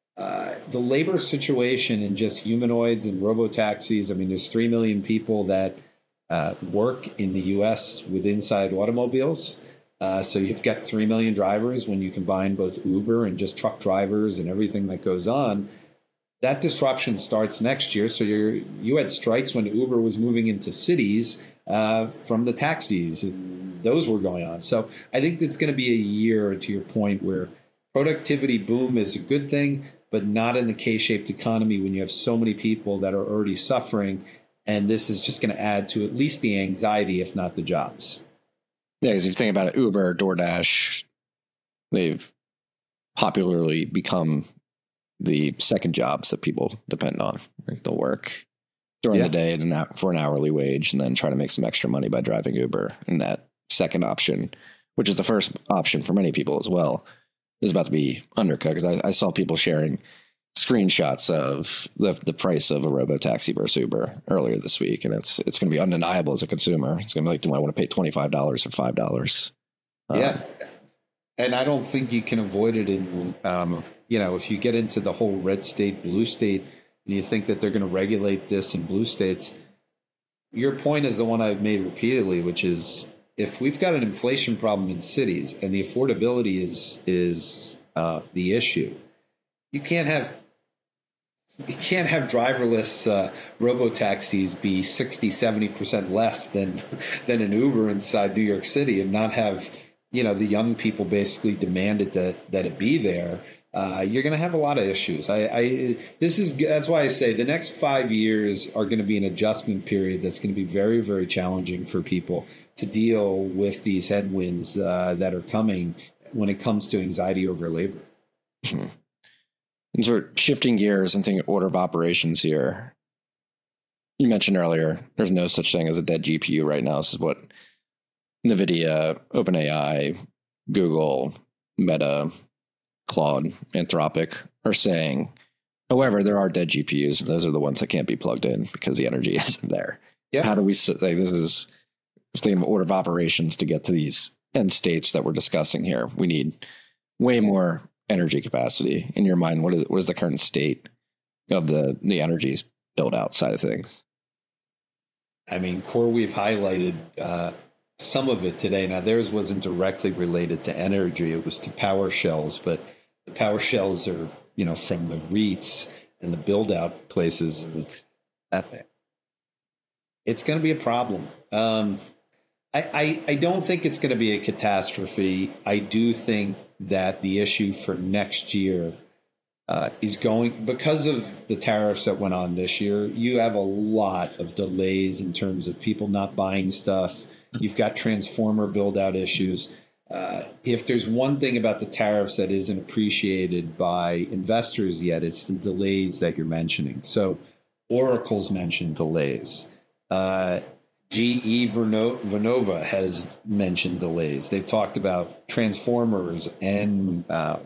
The labor situation and just humanoids and robo-taxis, there's 3 million people that work in the U.S. with inside automobiles. So you've got 3 million drivers when you combine both Uber and just truck drivers and everything that goes on. That disruption starts next year. So you had strikes when Uber was moving into cities from the taxis, and those were going on. So I think it's going to be a year, to your point, where productivity boom is a good thing, but not in the K-shaped economy when you have so many people that are already suffering. And this is just going to add to at least the anxiety, if not the jobs. Yeah, because if you think about it, Uber, DoorDash, they've popularly become the second jobs that people depend on. Like they'll work during the day for an hourly wage and then try to make some extra money by driving Uber. And that second option, which is the first option for many people as well, is about to be undercut. Because I saw people sharing screenshots of the price of a robo-taxi versus Uber earlier this week. And it's going to be undeniable as a consumer. It's going to be like, do I want to pay $25 or $5? Yeah. And I don't think you can avoid it in, if you get into the whole red state, blue state, and you think that they're going to regulate this in blue states, your point is the one I've made repeatedly, which is if we've got an inflation problem in cities and the affordability is the issue, you can't have driverless robo-taxis be 60-70% less than an Uber inside New York City and not have the young people basically demanded that it be there. You're going to have a lot of issues. That's why I say the next 5 years are going to be an adjustment period that's going to be very, very challenging for people to deal with these headwinds that are coming when it comes to anxiety over labor. And sort of shifting gears and thinking order of operations here. You mentioned earlier, there's no such thing as a dead GPU right now. This is what NVIDIA, OpenAI, Google, Meta, Claude, Anthropic are saying. However, there are dead GPUs, and those are the ones that can't be plugged in because the energy isn't there. Yeah. How do we, this is thinking of order of operations to get to these end states that we're discussing here. We need way more energy capacity. In your mind, what is the current state of the energy build out side of things? I mean, CoreWeave highlighted some of it today. Now, theirs wasn't directly related to energy. It was to PowerShells, but the PowerShells are, from the REITs and the build out places. It's going to be a problem. I don't think it's going to be a catastrophe. I do think that the issue for next year is going, because of the tariffs that went on this year, you have a lot of delays in terms of people not buying stuff. You've got transformer build out issues. If there's one thing about the tariffs that isn't appreciated by investors yet, it's the delays that you're mentioning. So Oracle's mentioned delays. GE Vernova has mentioned delays. They've talked about transformers and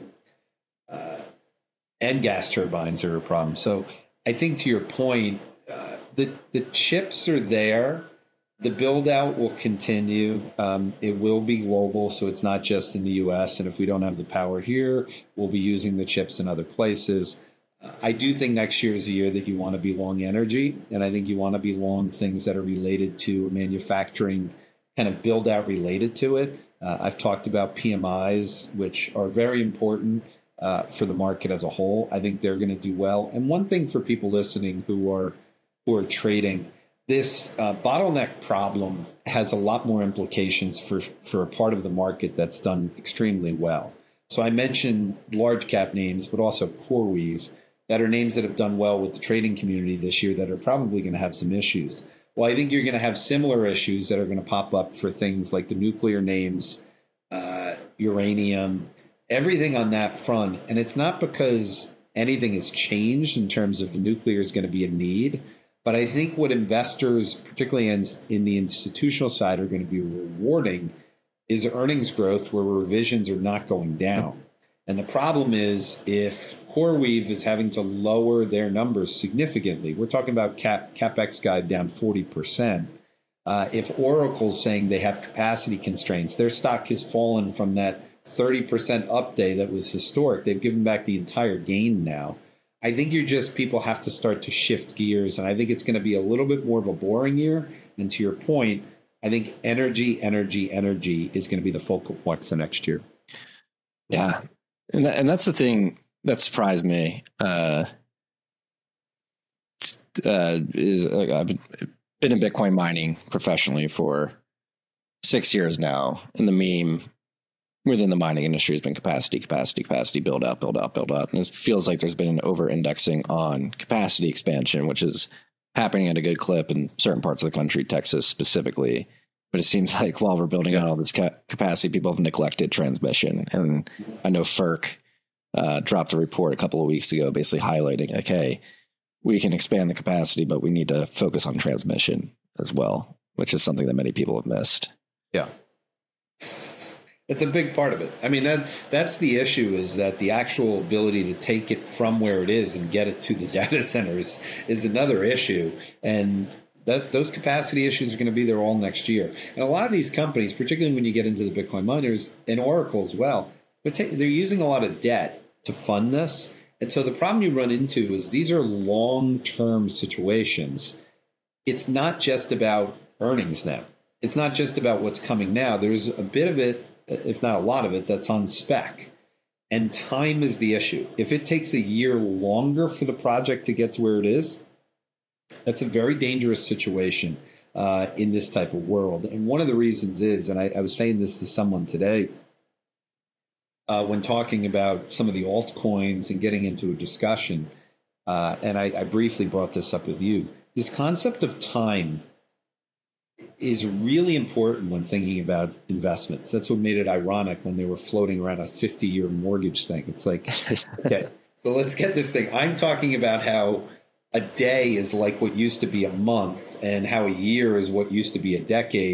gas turbines are a problem. So I think, to your point, the chips are there. The build out will continue. It will be global, so it's not just in the U.S. And if we don't have the power here, we'll be using the chips in other places. I do think next year is a year that you want to be long energy, and I think you want to be long things that are related to manufacturing, kind of build out related to it. I've talked about PMIs, which are very important for the market as a whole. I think they're going to do well. And one thing for people listening who are trading, this bottleneck problem has a lot more implications for a part of the market that's done extremely well. So I mentioned large cap names, but also CoreWeave, that are names that have done well with the trading community this year that are probably going to have some issues. Well, I think you're going to have similar issues that are going to pop up for things like the nuclear names, uranium, everything on that front. And it's not because anything has changed in terms of nuclear is going to be a need. But I think what investors, particularly in the institutional side, are going to be rewarding is earnings growth where revisions are not going down. And the problem is if CoreWeave is having to lower their numbers significantly, we're talking about CapEx guide down 40%. If Oracle's saying they have capacity constraints, their stock has fallen from that 30% update that was historic. They've given back the entire gain now. I think people have to start to shift gears, and I think it's going to be a little bit more of a boring year. And to your point, I think energy is going to be the focal point for next year. Yeah. And that's the thing that surprised me. I've been in Bitcoin mining professionally for 6 years now. And the meme within the mining industry has been capacity, build out. And it feels like there's been an over-indexing on capacity expansion, which is happening at a good clip in certain parts of the country, Texas specifically. But it seems like while we're building out all this capacity, people have neglected transmission. And I know FERC dropped a report a couple of weeks ago basically highlighting, like, hey, we can expand the capacity, but we need to focus on transmission as well, which is something that many people have missed. Yeah. It's a big part of it. I mean, that's the issue, is that the actual ability to take it from where it is and get it to the data centers is another issue. And those capacity issues are going to be there all next year. And a lot of these companies, particularly when you get into the Bitcoin miners and Oracle as well, they're using a lot of debt to fund this. And so the problem you run into is these are long-term situations. It's not just about earnings now. It's not just about what's coming now. There's a bit of it, if not a lot of it, that's on spec. And time is the issue. If it takes a year longer for the project to get to where it is, that's a very dangerous situation in this type of world. And one of the reasons is, and I was saying this to someone today, when talking about some of the altcoins and getting into a discussion, and I briefly brought this up with you, this concept of time is really important when thinking about investments. That's what made it ironic when they were floating around a 50-year mortgage thing. It's like, okay, so let's get this thing. I'm talking about how a day is like what used to be a month and how a year is what used to be a decade.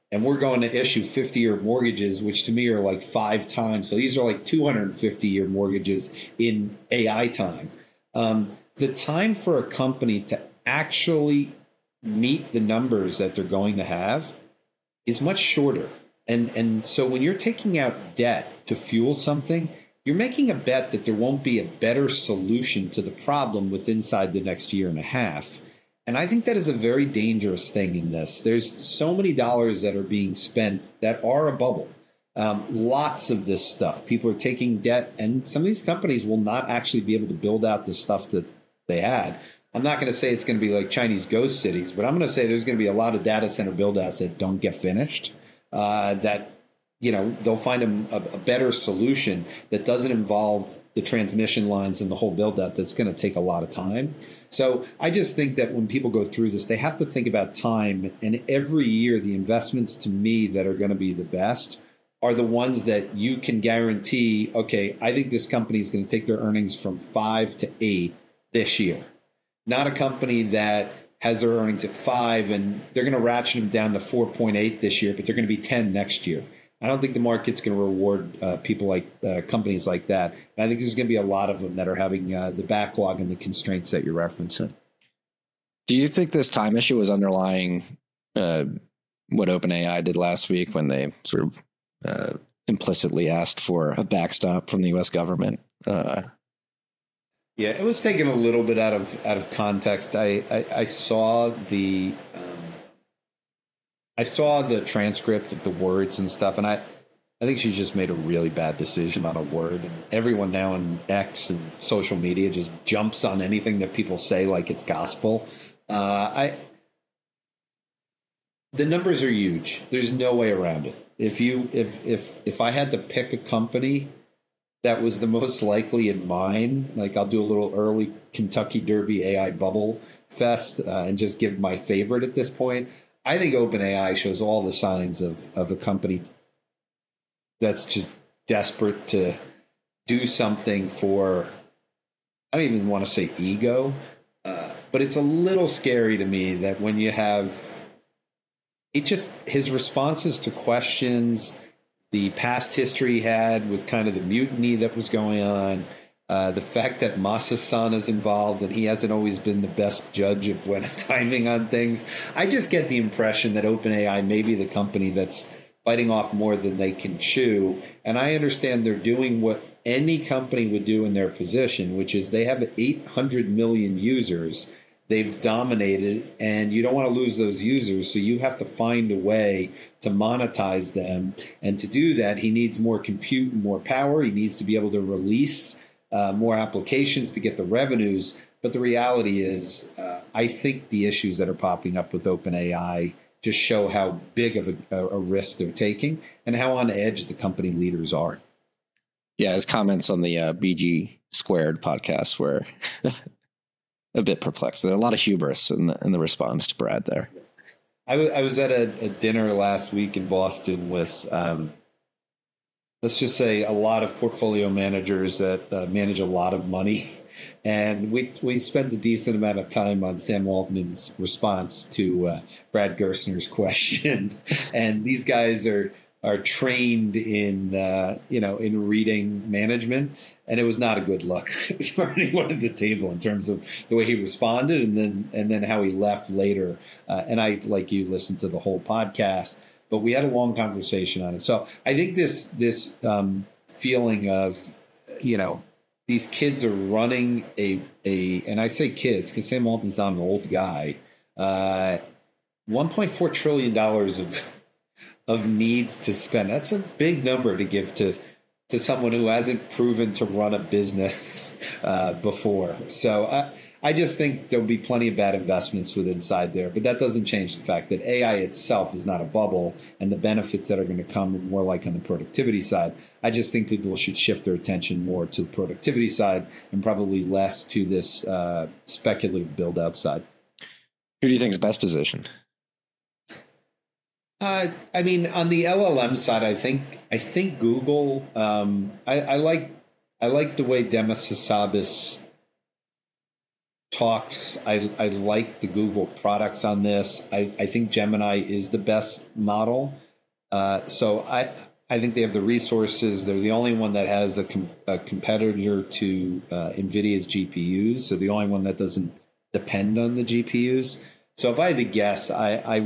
and we're going to issue 50-year mortgages, which to me are like 5 times. So these are like 250-year mortgages in AI time. The time for a company to actually meet the numbers that they're going to have is much shorter. And so when you're taking out debt to fuel something, you're making a bet that there won't be a better solution to the problem inside the next year and a half. And I think that is a very dangerous thing in this. There's so many dollars that are being spent that are a bubble. Lots of this stuff. People are taking debt, and some of these companies will not actually be able to build out the stuff that they had. I'm not going to say it's going to be like Chinese ghost cities, but I'm going to say there's going to be a lot of data center build-outs that don't get finished, that, you know, they'll find a better solution that doesn't involve the transmission lines and the whole build-out that's going to take a lot of time. So I just think that when people go through this, they have to think about time. And every year, the investments to me that are going to be the best are the ones that you can guarantee, okay, I think this company is going to take their earnings from 5 to 8 this year. Not a company that has their earnings at 5 and they're going to ratchet them down to 4.8 this year, but they're going to be 10 next year. I don't think the market's going to reward people like companies like that. And I think there's going to be a lot of them that are having the backlog and the constraints that you're referencing. Do you think this time issue was underlying what OpenAI did last week when they sort of implicitly asked for a backstop from the U.S. government? Yeah, it was taken a little bit out of context. I saw the transcript of the words and stuff, and I think she just made a really bad decision on a word. And everyone now in X and social media just jumps on anything that people say like it's gospel. The numbers are huge. There's no way around it. If I had to pick a company that was the most likely in mine, like I'll do a little early Kentucky Derby AI bubble fest and just give my favorite at this point. I think OpenAI shows all the signs of a company that's just desperate to do something for, I don't even want to say ego, but it's a little scary to me that when you have his responses to questions, the past history he had with kind of the mutiny that was going on, the fact that Masa-san is involved and he hasn't always been the best judge of when timing on things. I just get the impression that OpenAI may be the company that's biting off more than they can chew. And I understand they're doing what any company would do in their position, which is they have 800 million users. They've dominated, and you don't want to lose those users, so you have to find a way to monetize them. And to do that, he needs more compute and more power. He needs to be able to release more applications to get the revenues. But the reality is, I think the issues that are popping up with OpenAI just show how big of a risk they're taking and how on edge the company leaders are. Yeah, his comments on the BG Squared podcast were a bit perplexed. There's a lot of hubris in the response to Brad there. I was at a dinner last week in Boston with, let's just say, a lot of portfolio managers that manage a lot of money. And we spent a decent amount of time on Sam Altman's response to Brad Gerstner's question. And these guys are trained in in reading management, and it was not a good look for anyone at the table in terms of the way he responded, and then how he left later. And I, like you, listened to the whole podcast, but we had a long conversation on it. So I think this feeling of these kids are running and I say kids because Sam Altman's not an old guy, $1.4 trillion of needs to spend. That's a big number to give to someone who hasn't proven to run a business before. So I just think there'll be plenty of bad investments with inside there, but that doesn't change the fact that AI itself is not a bubble, and the benefits that are going to come are more like on the productivity side. I just think people should shift their attention more to the productivity side and probably less to this speculative build out side. Who do you think is best positioned? I mean, on the LLM side, I think Google. I like the way Demis Hassabis talks. I like the Google products on this. I think Gemini is the best model. So I think they have the resources. They're the only one that has a competitor to NVIDIA's GPUs. So the only one that doesn't depend on the GPUs. So if I had to guess, I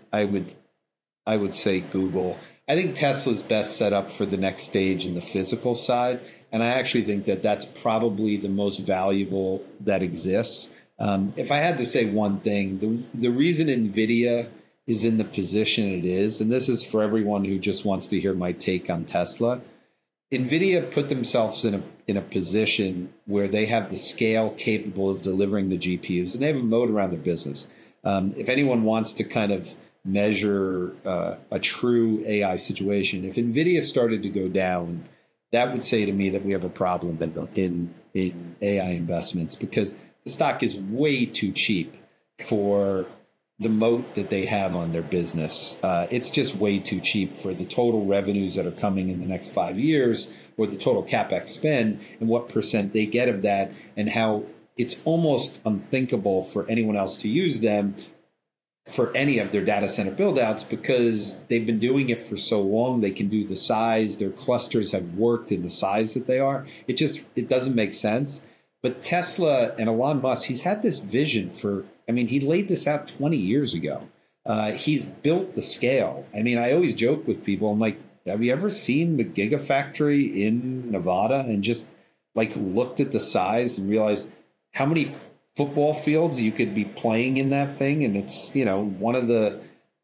would say Google. I think Tesla's best set up for the next stage in the physical side. And I actually think that that's probably the most valuable that exists. If I had to say one thing, the reason NVIDIA is in the position it is, and this is for everyone who just wants to hear my take on Tesla, NVIDIA put themselves in a position where they have the scale capable of delivering the GPUs, and they have a moat around their business. If anyone wants to kind of measure a true AI situation, if NVIDIA started to go down, that would say to me that we have a problem in AI investments, because the stock is way too cheap for the moat that they have on their business. It's just way too cheap for the total revenues that are coming in the next 5 years, or the total CapEx spend, and what percent they get of that, and how it's almost unthinkable for anyone else to use them for any of their data center buildouts, because they've been doing it for so long. They can do the size. Their clusters have worked in the size that they are. It doesn't make sense. But Tesla and Elon Musk, he's had this vision he laid this out 20 years ago. He's built the scale. I always joke with people, I'm like, have you ever seen the Gigafactory in Nevada and just looked at the size and realized how many football fields you could be playing in that thing? And it's, one of the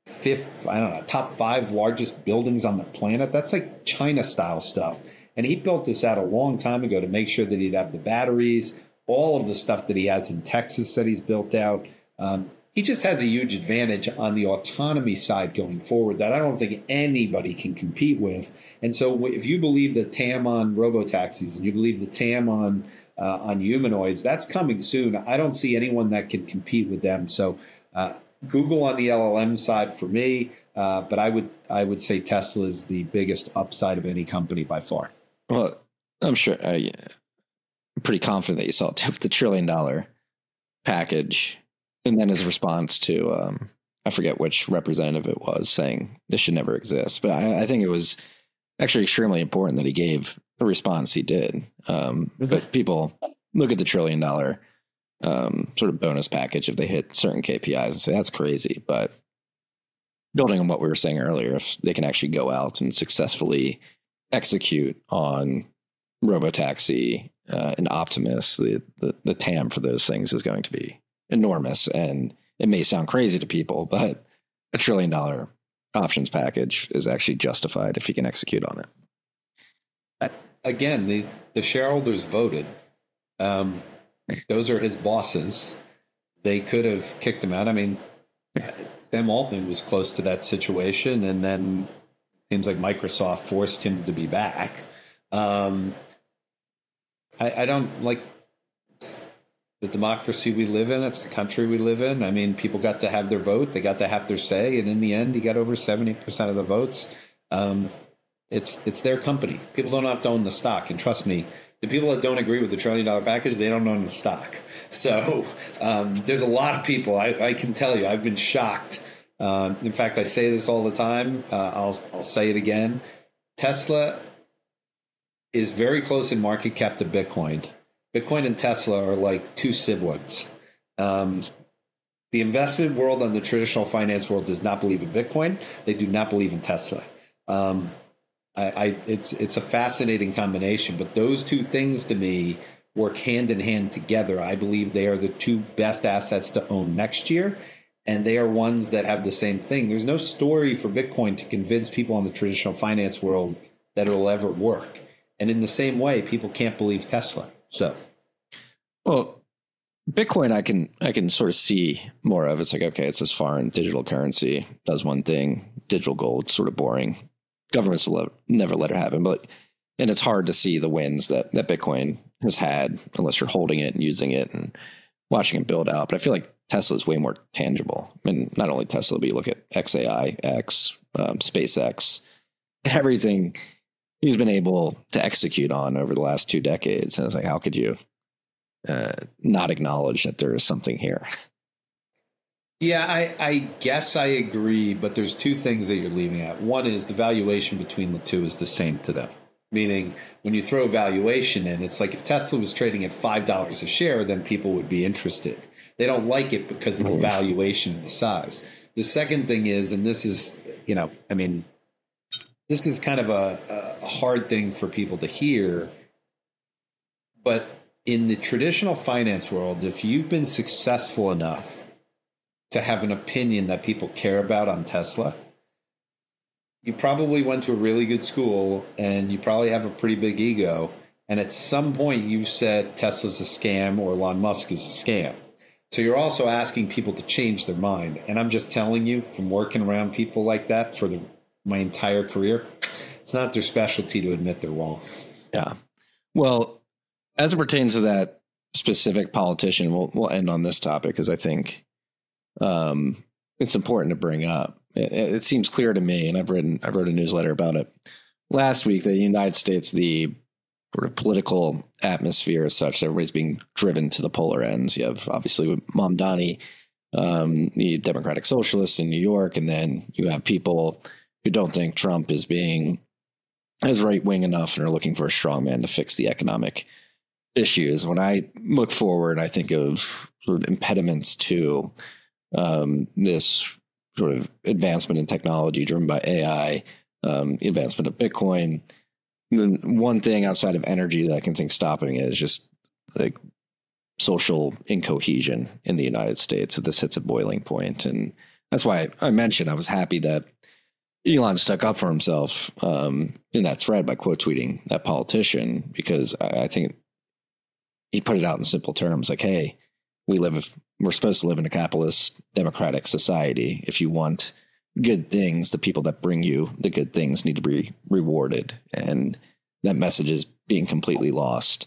top 5 largest buildings on the planet. That's like China style stuff. And he built this out a long time ago to make sure that he'd have the batteries, all of the stuff that he has in Texas that he's built out. He just has a huge advantage on the autonomy side going forward that I don't think anybody can compete with. And so if you believe the TAM on robotaxis and you believe the TAM on humanoids, that's coming soon. I don't see anyone that can compete with them. So Google on the LLM side for me, but I would say Tesla is the biggest upside of any company by far. Well, I'm sure. I'm pretty confident that you saw the $1 trillion package, and then his response to I forget which representative it was, saying this should never exist. But I think it was actually extremely important that he gave the response he did. But people look at the $1 trillion sort of bonus package if they hit certain KPIs and say that's crazy. But building on what we were saying earlier, if they can actually go out and successfully execute on robotaxi and Optimus, the TAM for those things is going to be enormous. And it may sound crazy to people, but $1 trillion options package is actually justified if you can execute on it. Again, the shareholders voted. Those are his bosses. They could have kicked him out. Sam Altman was close to that situation, and then it seems like Microsoft forced him to be back. I don't like the democracy we live in. It's the country we live in. People got to have their vote. They got to have their say. And in the end, he got over 70% of the votes. It's their company. People don't have to own the stock. And trust me, the people that don't agree with the $1 trillion package, they don't own the stock. So there's a lot of people. I can tell you, I've been shocked. In fact, I say this all the time. I'll say it again. Tesla is very close in market cap to Bitcoin. Bitcoin and Tesla are like two siblings. The investment world and the traditional finance world does not believe in Bitcoin. They do not believe in Tesla. It's a fascinating combination, but those two things to me work hand in hand together. I believe they are the two best assets to own next year, and they are ones that have the same thing. There's no story for Bitcoin to convince people in the traditional finance world that it'll ever work. And in the same way, people can't believe Tesla. So, well, Bitcoin, I can sort of see more of. It's like, okay, it's this foreign digital currency, does one thing. Digital gold, sort of boring. Governments will never let it happen. And it's hard to see the wins that Bitcoin has had unless you're holding it and using it and watching it build out. But I feel like Tesla is way more tangible. Not only Tesla, but you look at XAI, SpaceX, everything he's been able to execute on over the last 2 decades. And it's like, how could you not acknowledge that there is something here. Yeah, I guess I agree, but there's two things that you're leaving out. One is the valuation between the two is the same to them. Meaning, when you throw valuation in, it's like if Tesla was trading at $5 a share, then people would be interested. They don't like it because of the valuation and the size. The second thing is, and this is, this is kind of a hard thing for people to hear, but in the traditional finance world, if you've been successful enough to have an opinion that people care about on Tesla, you probably went to a really good school and you probably have a pretty big ego. And at some point you've said Tesla's a scam or Elon Musk is a scam. So you're also asking people to change their mind. And I'm just telling you, from working around people like that for my entire career, it's not their specialty to admit they're wrong. Yeah. Well, as it pertains to that specific politician, we'll end on this topic because I think it's important to bring up. It seems clear to me, and I wrote a newsletter about it last week, that the United States, the sort of political atmosphere is such that everybody's being driven to the polar ends. You have obviously Mamdani, the Democratic Socialists in New York, and then you have people who don't think Trump is being as right wing enough and are looking for a strong man to fix the economic issues. When I look forward, I think of sort of impediments to this sort of advancement in technology driven by AI, advancement of Bitcoin. The one thing outside of energy that I can think stopping it is just like social incohesion in the United States. So this hits a boiling point. And that's why I mentioned I was happy that Elon stuck up for himself in that thread by quote tweeting that politician, because I think he put it out in simple terms like, hey, we're supposed to live in a capitalist democratic society. If you want good things, the people that bring you the good things need to be rewarded. And that message is being completely lost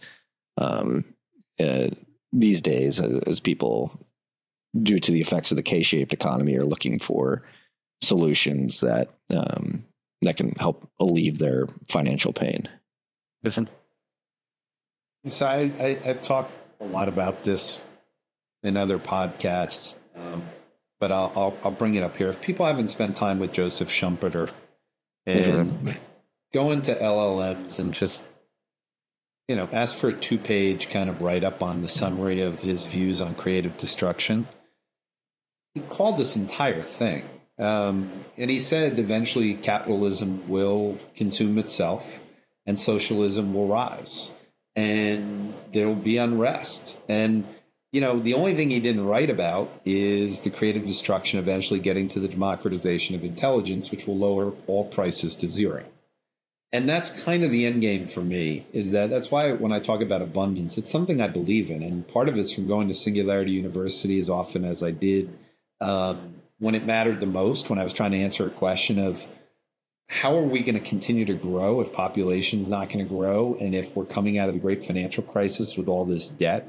these days as people, due to the effects of the K-shaped economy, are looking for solutions that can help alleviate their financial pain. Listen. So I've talked a lot about this in other podcasts, but I'll bring it up here. If people haven't spent time with Joseph Schumpeter and go into LLMs and just, ask for a 2-page kind of write-up on the summary of his views on creative destruction, he called this entire thing. And he said eventually capitalism will consume itself and socialism will rise and there will be unrest. And the only thing he didn't write about is the creative destruction eventually getting to the democratization of intelligence, which will lower all prices to zero. And that's kind of the end game for me, that's why when I talk about abundance, it's something I believe in. And part of it's from going to Singularity University as often as I did when it mattered the most, when I was trying to answer a question of how are we going to continue to grow if population's not going to grow, and if we're coming out of the great financial crisis with all this debt.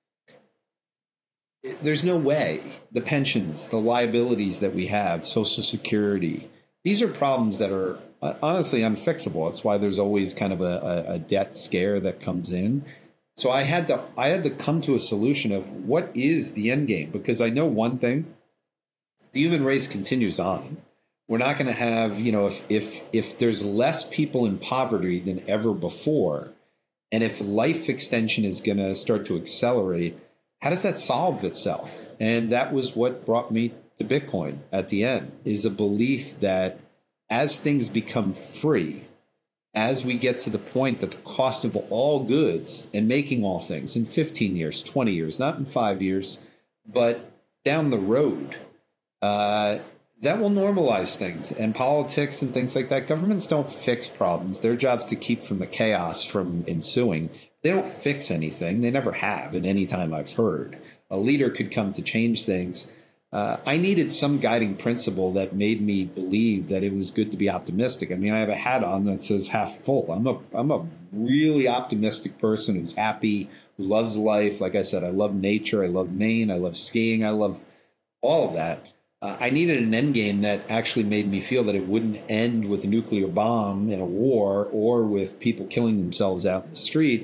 There's no way. The pensions, the liabilities that we have, Social Security, these are problems that are honestly unfixable. That's why there's always kind of a debt scare that comes in. So I had to come to a solution of what is the end game, because I know one thing: the human race continues on. We're not going to have, if there's less people in poverty than ever before, and if life extension is going to start to accelerate, how does that solve itself? And that was what brought me to Bitcoin at the end, is a belief that as things become free, as we get to the point that the cost of all goods and making all things in 15 years, 20 years, not in 5 years, but down the road, that will normalize things. And politics and things like that, governments don't fix problems. Their job's to keep from the chaos from ensuing. They don't fix anything. They never have at any time I've heard. A leader could come to change things. I needed some guiding principle that made me believe that it was good to be optimistic. I mean, I have a hat on that says half full. I'm a really optimistic person who's happy, who loves life. Like I said, I love nature. I love Maine. I love skiing. I love all of that. I needed an end game that actually made me feel that it wouldn't end with a nuclear bomb in a war or with people killing themselves out in the street.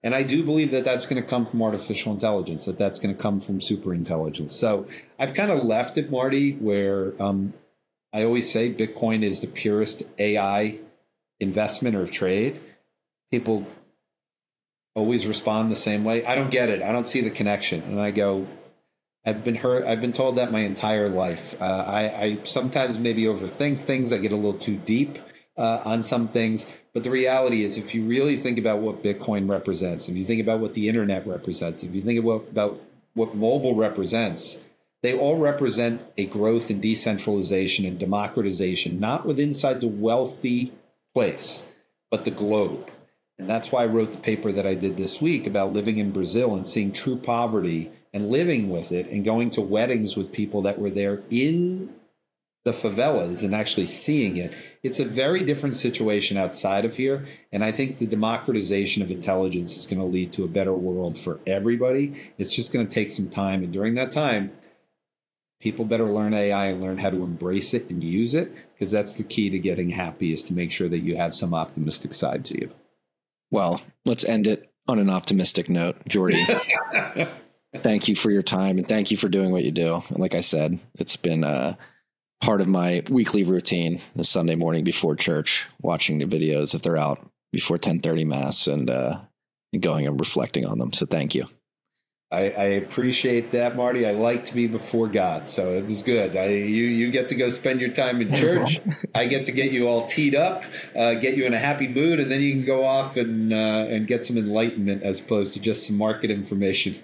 And I do believe that that's going to come from artificial intelligence, that that's going to come from super intelligence. So I've kind of left it, Marty, where I always say Bitcoin is the purest AI investment or trade. People always respond the same way. I don't get it. I don't see the connection. And I go, I've been told that my entire life. I sometimes maybe overthink things. I get a little too deep on some things. But the reality is, if you really think about what Bitcoin represents, if you think about what the internet represents, if you think about what mobile represents, they all represent a growth in decentralization and democratization, not within inside the wealthy place, but the globe. And that's why I wrote the paper that I did this week about living in Brazil and seeing true poverty and living with it and going to weddings with people that were there in the favelas and actually seeing it. It's a very different situation outside of here. And I think the democratization of intelligence is going to lead to a better world for everybody. It's just going to take some time. And during that time, people better learn AI and learn how to embrace it and use it, because that's the key to getting happy, is to make sure that you have some optimistic side to you. Well, let's end it on an optimistic note. Jordy, thank you for your time and thank you for doing what you do. And like I said, it's been part of my weekly routine this Sunday morning before church, watching the videos if they're out before 10:30 Mass and going and reflecting on them. So thank you. I appreciate that, Marty. I like to be before God, so it was good. You get to go spend your time in church. I get to get you all teed up, get you in a happy mood, and then you can go off and get some enlightenment as opposed to just some market information.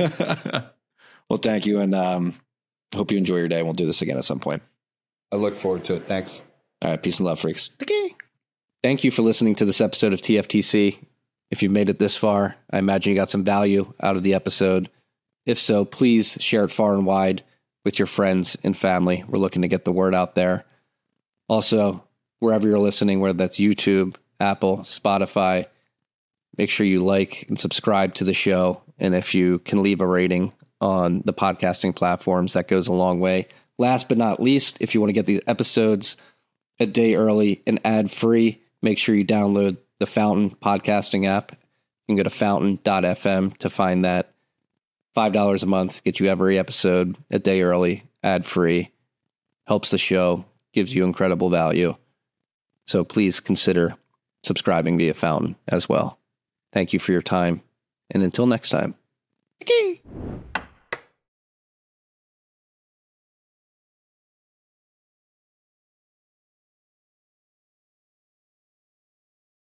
Well, thank you, and hope you enjoy your day. We'll do this again at some point. I look forward to it. Thanks. All right, peace and love, freaks. Okay. Thank you for listening to this episode of TFTC. If you've made it this far, I imagine you got some value out of the episode. If so, please share it far and wide with your friends and family. We're looking to get the word out there. Also, wherever you're listening, whether that's YouTube, Apple, Spotify, make sure you like and subscribe to the show. And if you can leave a rating on the podcasting platforms, that goes a long way. Last but not least, if you want to get these episodes a day early and ad-free, make sure you download the Fountain podcasting app. You can go to fountain.fm to find that. $5 a month, get you every episode a day early, ad-free. Helps the show, gives you incredible value. So please consider subscribing via Fountain as well. Thank you for your time. And until next time. Okay.